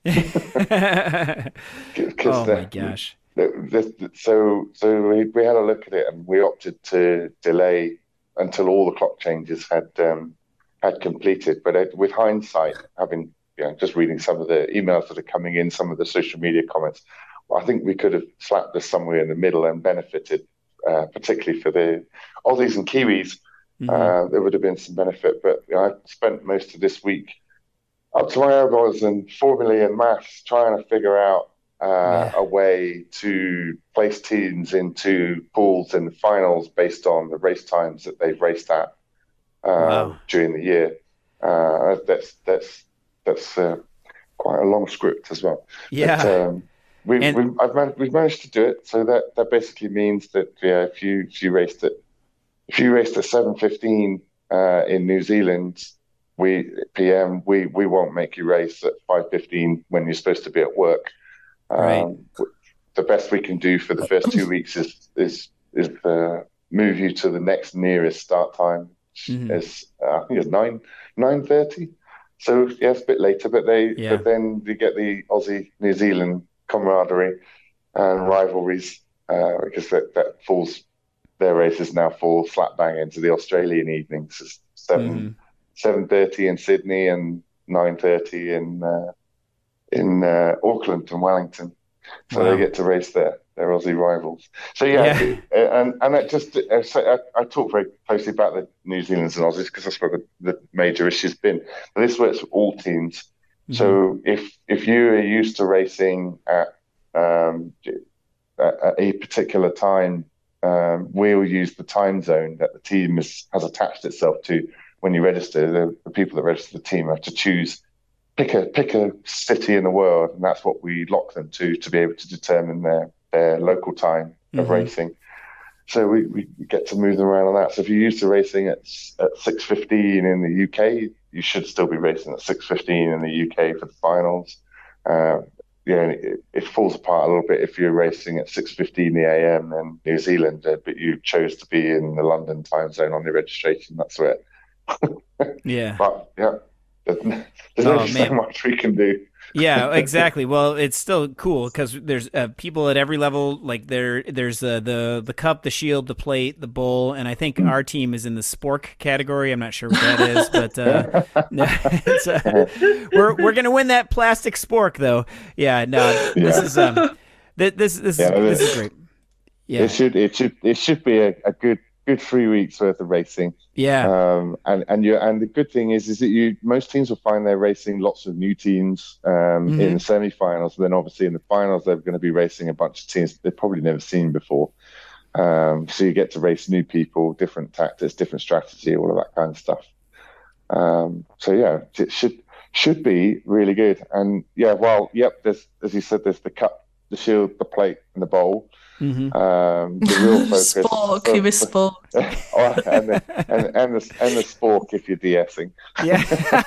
oh because my gosh. so so we, we had a look at it, and we opted to delay until all the clock changes had um, had completed. But it, with hindsight, having you know, just reading some of the emails that are coming in, some of the social media comments. Well, I think we could have slapped this somewhere in the middle and benefited, uh, particularly for the Aussies and Kiwis. Mhm. Uh, there would have been some benefit, but you know, I spent most of this week up to my elbows in formulae and maths trying to figure out uh, Yeah. a way to place teams into pools in the finals based on the race times that they've raced at um, Wow. during the year. Uh, that's that's that's uh, quite a long script as well. Yeah. But, um, we, And- we, I've man- we've managed to do it. So that, that basically means that yeah, if you if you raced at if you raced at seven fifteen uh, in New Zealand, we P M we we won't make you race at five fifteen when you're supposed to be at work. Um, Right. The best we can do for the first two weeks is is is uh, move you to the next nearest start time. Mhm. Is uh, I think it's nine nine thirty. So yeah, it's a bit later, but they Yeah. but then you get the Aussie New Zealand camaraderie and rivalries uh, because that that falls their races now fall slap bang into the Australian evenings. It's seven Mhm. seven thirty in Sydney and nine thirty in uh, in uh, Auckland and Wellington. So Wow. they get to race their their Aussie rivals. So yeah, Yeah. it- and and it just uh, so I, I talk very closely about the New Zealanders and Aussies because that's where the, the major issue's been. But this works for all teams. Mhm. So if if you are used to racing at um, at at a particular time, um, we'll use the time zone that the team is, has attached itself to when you register. The, the people that register the team have to choose pick a pick a city in the world, and that's what we lock them to to be able to determine their their local time of Mhm. racing. So we, we get to move them around on that. So if you're used to racing at at six fifteen in the U K, you should still be racing at six fifteen in the U K for the finals. Uh, yeah, it, it falls apart a little bit if you're racing at six fifteen the A M in New Zealand, uh, but you chose to be in the London time zone on your registration. That's where. Yeah. But yeah, there's, there's Oh, only so man. much we can do. Yeah, exactly. Well, it's still cool because there's uh, people at every level. Like there, there's uh, the the cup, the shield, the plate, the bowl, and I think our team is in the spork category. I'm not sure what that is, but uh, no, it's, uh, we're we're gonna win that plastic spork though. Yeah, no, this Yeah. is um, th- this this Yeah, this it- is great. Yeah, It should it should it should be a, a good good three weeks worth of racing. yeah, Um, and and you and the good thing is is that you most teams will find they're racing lots of new teams um, Mhm. in the semi-finals. Then obviously in the finals they're going to be racing a bunch of teams they've probably never seen before. Um, so you get to race new people, different tactics, different strategy, all of that kind of stuff. Um, so yeah, it should should be really good. And yeah, well, yep. There's as you said, there's the cup, the shield, the plate, and the bowl. hmm Um, the real focus. Spork, you miss Spork. Oh, and, the, and, and, the, and the spork if you're de-essing. yeah.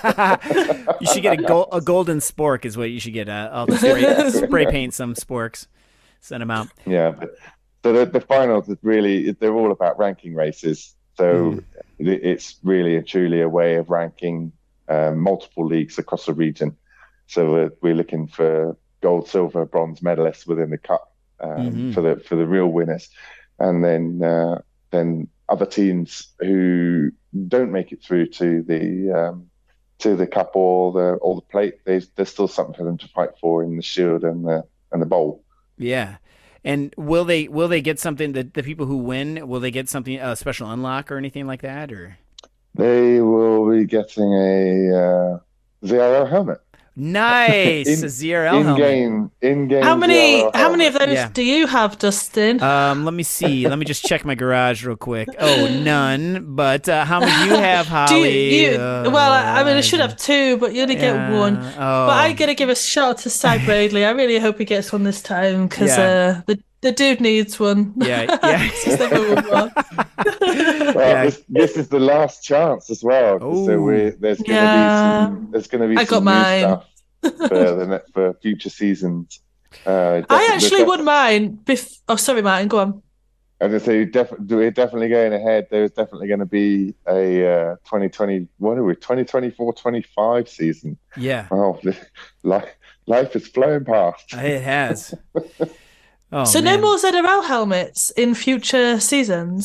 You should get a gold a golden spork is what you should get. Uh, I'll just spray, spray paint some sporks, send them out. Yeah, but so the, the finals is really they're all about ranking races. So it, it's really and truly a way of ranking um, multiple leagues across the region. So we're, we're looking for gold, silver, bronze medalists within the cup um, Mhm. for the for the real winners, and then uh, then other teams who don't make it through to the um, to the cup or the or the plate. There's there's still something for them to fight for in the shield and the and the bowl. Yeah. And will they will they get something? The the people who win, will they get something, a special unlock or anything like that? Or They will be getting a uh, Z R L helmet. nice, In- a Z R L in helmet. game, in game. How many? How many of those Yeah. do you have, Dustin? Um, let me see. Let me just check my garage real quick. Oh, none. But uh, how many do you have, do Holly? you? you Uh, well, I, I mean, I should have two, but you only yeah. get one. Oh. But I gotta give a shout out to Cy Bradley. I really hope he gets one this time because Yeah. uh, the the dude needs one. Yeah, yeah. He's never won one. Well, Yeah. this, this is the last chance as well. Ooh. So we there's going to Yeah. be some, there's going to be I some got new mine. stuff for the ne- for future seasons. Uh, I defi- actually def- wouldn't mind. Bef- oh, sorry, Martin. Go on. As I say, def- we're definitely going ahead. There's definitely going to be a uh, twenty twenty. What are we? twenty twenty-four twenty-five season. Yeah, Oh, life life is flowing past. it has. Oh, so man. no more Z R L helmets in future seasons.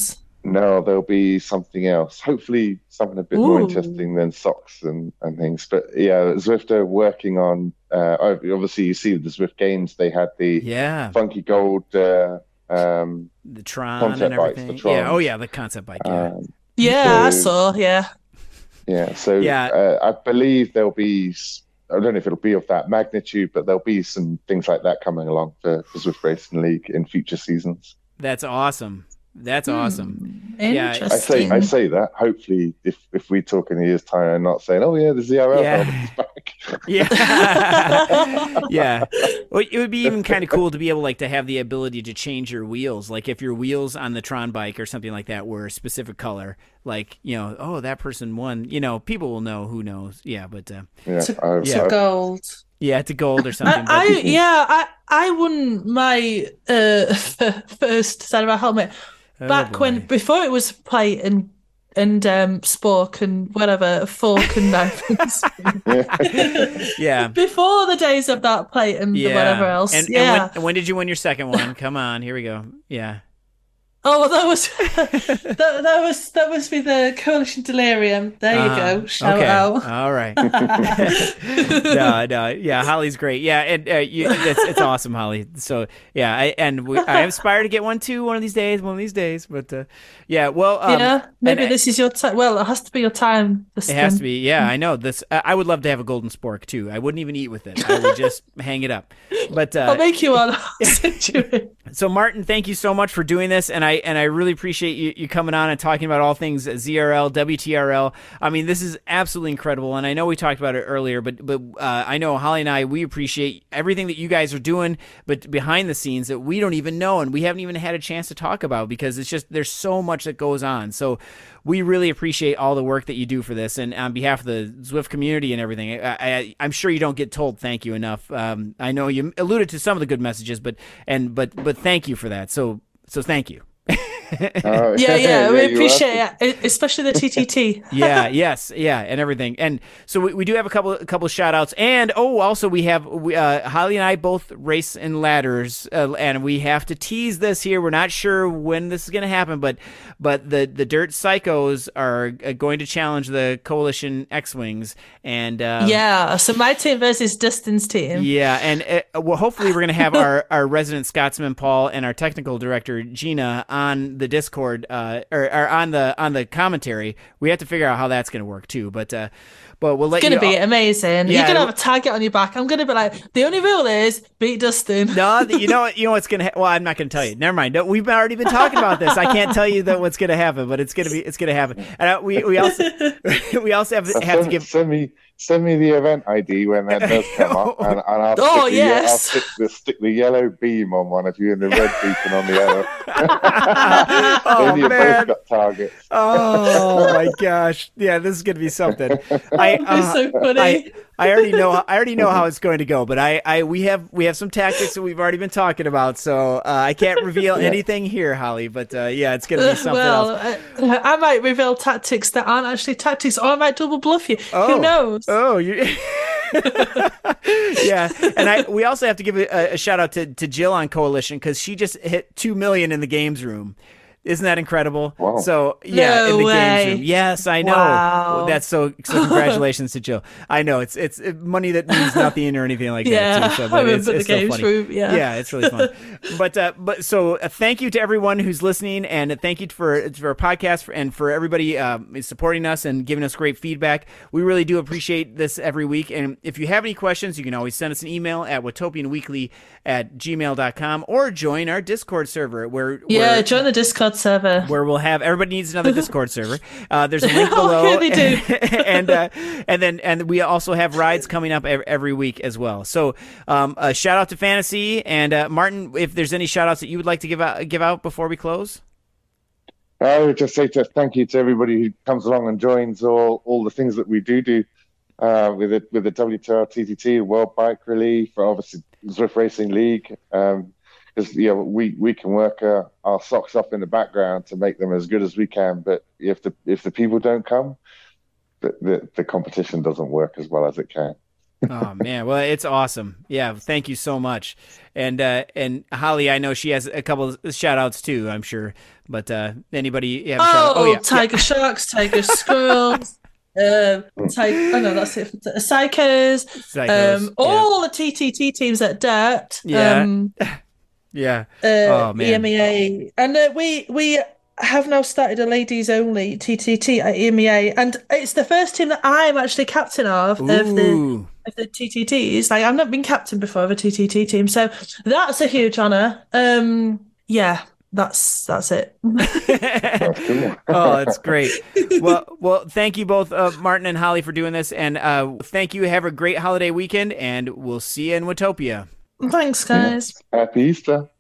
No, there'll be something else. Hopefully, something a bit more Ooh. interesting than socks and, and things. But yeah, Zwift are working on. Uh, obviously, you see the Zwift Games. They had the Yeah, funky gold uh, um, the Tron and concept bikes, the everything. Yeah. Oh Trons. yeah, the concept bike. Yeah. Um, Yeah, I so saw. Yeah. yeah, so Yeah. uh, I believe there'll be. s- I don't know if it'll be of that magnitude, but there'll be some things like that coming along for, for Zwift Racing League in future seasons. That's awesome. That's awesome. Hmm, Yeah. I say I interesting. say that. Hopefully, if if we talk in a year's time, I'm not saying, "Oh yeah, the Z R L helmet Yeah. is back." Yeah. Yeah. Well, it would be even kind of cool to be able like to have the ability to change your wheels. Like if your wheels on the Tron bike or something like that were a specific color, like, you know, oh, that person won, you know, people will know who knows. Yeah, but uh, Yeah, to I, to yeah. I, gold. Yeah, to gold or I, something, but I people. yeah, I I won my uh first Saddle helmet oh back when boy. before it was plate and and um spork and whatever fork and knife and spoon. Yeah. Before the days of that plate and the whatever Yeah. else. And and when Yeah. when did you win your second one? Come on, here we go. Yeah. Oh, well, that was that, that was that was with the Coalition Delirium. There you Uh, go. Shout okay. out. All right. No, no, yeah, Holly's great. Yeah, and uh, you, it's it's awesome, Holly. So yeah, I and we, I aspire to get one too one of these days, one of these days. But uh, yeah, well, um, Yeah, and maybe this is your time. Well, it has to be your time, it has to Dustin. be. Yeah, I know this. I I would love to have a golden spork too. I wouldn't even eat with it. I would just hang it up. But I'll uh, make you one. I'll send you it. so Martin, thank you so much for doing this, and I and I really appreciate you, you coming on and talking about all things Z R L, W T R L. I mean, this is absolutely incredible, and I know we talked about it earlier, but but uh, I know Holly and I we appreciate everything that you guys are doing, but behind the scenes that we don't even know and we haven't even had a chance to talk about because it's just there's so much that goes on. So we really appreciate all the work that you do for this, and on behalf of the Zwift community and everything, I, I, I'm sure you don't get told thank you enough. Um, I know you alluded to some of the good messages, but and but but thank you for that. So so thank you. Oh, Yeah, yeah, we you're appreciate welcome. it, e- especially the T T T. Yeah, yes, yeah, and everything. And so we, we do have a couple a couple of shout outs. And oh, also we have we, uh, Holly and I both race in ladders, uh, and we have to tease this here. We're not sure when this is going to happen, but but the the Dirt Psychos are uh, going to challenge the Coalition X Wings, and um, Yeah, so my team versus Dustin's team. yeah, and uh, well, hopefully we're gonna have our, our resident Scotsman Paul and our technical director Gina on the Discord, uh, or, or on the on the commentary. We have to figure out how that's gonna work too. But uh, but we'll let It's gonna you. be amazing. Yeah, You're gonna it- have a target on your back. I'm gonna be like, the only rule is beat Dustin. No, you know what? You know what's gonna. Ha- well, I'm not gonna tell you. Never mind. No, we've already been talking about this. I can't tell you that what's gonna happen, but it's gonna be. It's gonna happen. And uh, we we also we also have, Uh, have to send, give. send me send me the event I D when that does come up, and, and I'll, Oh, stick the, ye- I'll yes. stick the stick the yellow beam on one of you and the red beacon on the other. Oh Maybe you man. both got targets. Oh my gosh! Yeah, this is gonna be something. I It's uh, so funny. I I already know I already know how it's going to go, but I, I we have we have some tactics that we've already been talking about, so uh, I can't reveal anything here, Holly. But uh, yeah, it's gonna be something well, else. uh, I might reveal tactics that aren't actually tactics, or I might double bluff you. Oh. Who knows? Oh, you. Yeah, and I we also have to give a, a shout out to, to Jill on Coalition because she just hit two million in the games room. Isn't that incredible? Wow. So yeah, No in the way. games room. Yes, I know. Wow. That's so. So congratulations to Jill. I know it's it's it, money that means nothing or anything like Yeah, that. Too, so, I but it's, remember it's the still games funny. room, yeah. yeah, it's really fun. But uh, but so uh, thank you to everyone who's listening, and thank you for for our podcast and for everybody um, supporting us and giving us great feedback. We really do appreciate this every week. And if you have any questions, you can always send us an email at watopianweekly at gmail dot com or join our Discord server where Yeah, where, join the Discord server. where we'll have everybody needs another Discord server. Uh, there's a link Oh, below, yeah, they do. and uh, and then and we also have rides coming up every, every week as well. So um, a shout out to Fantasy and uh, Martin. If there's any shout outs that you would like to give out give out before we close. I would just say to thank you to everybody who comes along and joins all all the things that we do do uh, with it with the W T R T T T World Bike Rally for obviously Zwift Racing League. Um, because you know we we can work uh, our socks off in the background to make them as good as we can, but if the if the people don't come, the the, the competition doesn't work as well as it can. Oh man, well it's awesome. Yeah, thank you so much. And uh and Holly, I know she has a couple of shout outs too, I'm sure. But uh anybody you have a shout out? Oh, Oh yeah. tiger sharks, tiger squirrels, uh, tiger. Oh no, that's it. Psychos, Psychos, um, yeah. all the T T T teams at Dirt. Yeah. Um, Yeah. uh, Oh man. E M E A, and uh, we we have now started a ladies only T T T at E M E A, and it's the first team that I'm actually captain of of the Ooh. of the T T Ts. Like I've not been captain before of a T T T team, so that's a huge honor. Um, yeah, that's that's it. That's cool. Oh, that's great. Well, well, thank you both, uh, Martin and Holly, for doing this, and uh, thank you. Have a great holiday weekend, and we'll see you in Watopia. Thanks, guys. Happy Easter.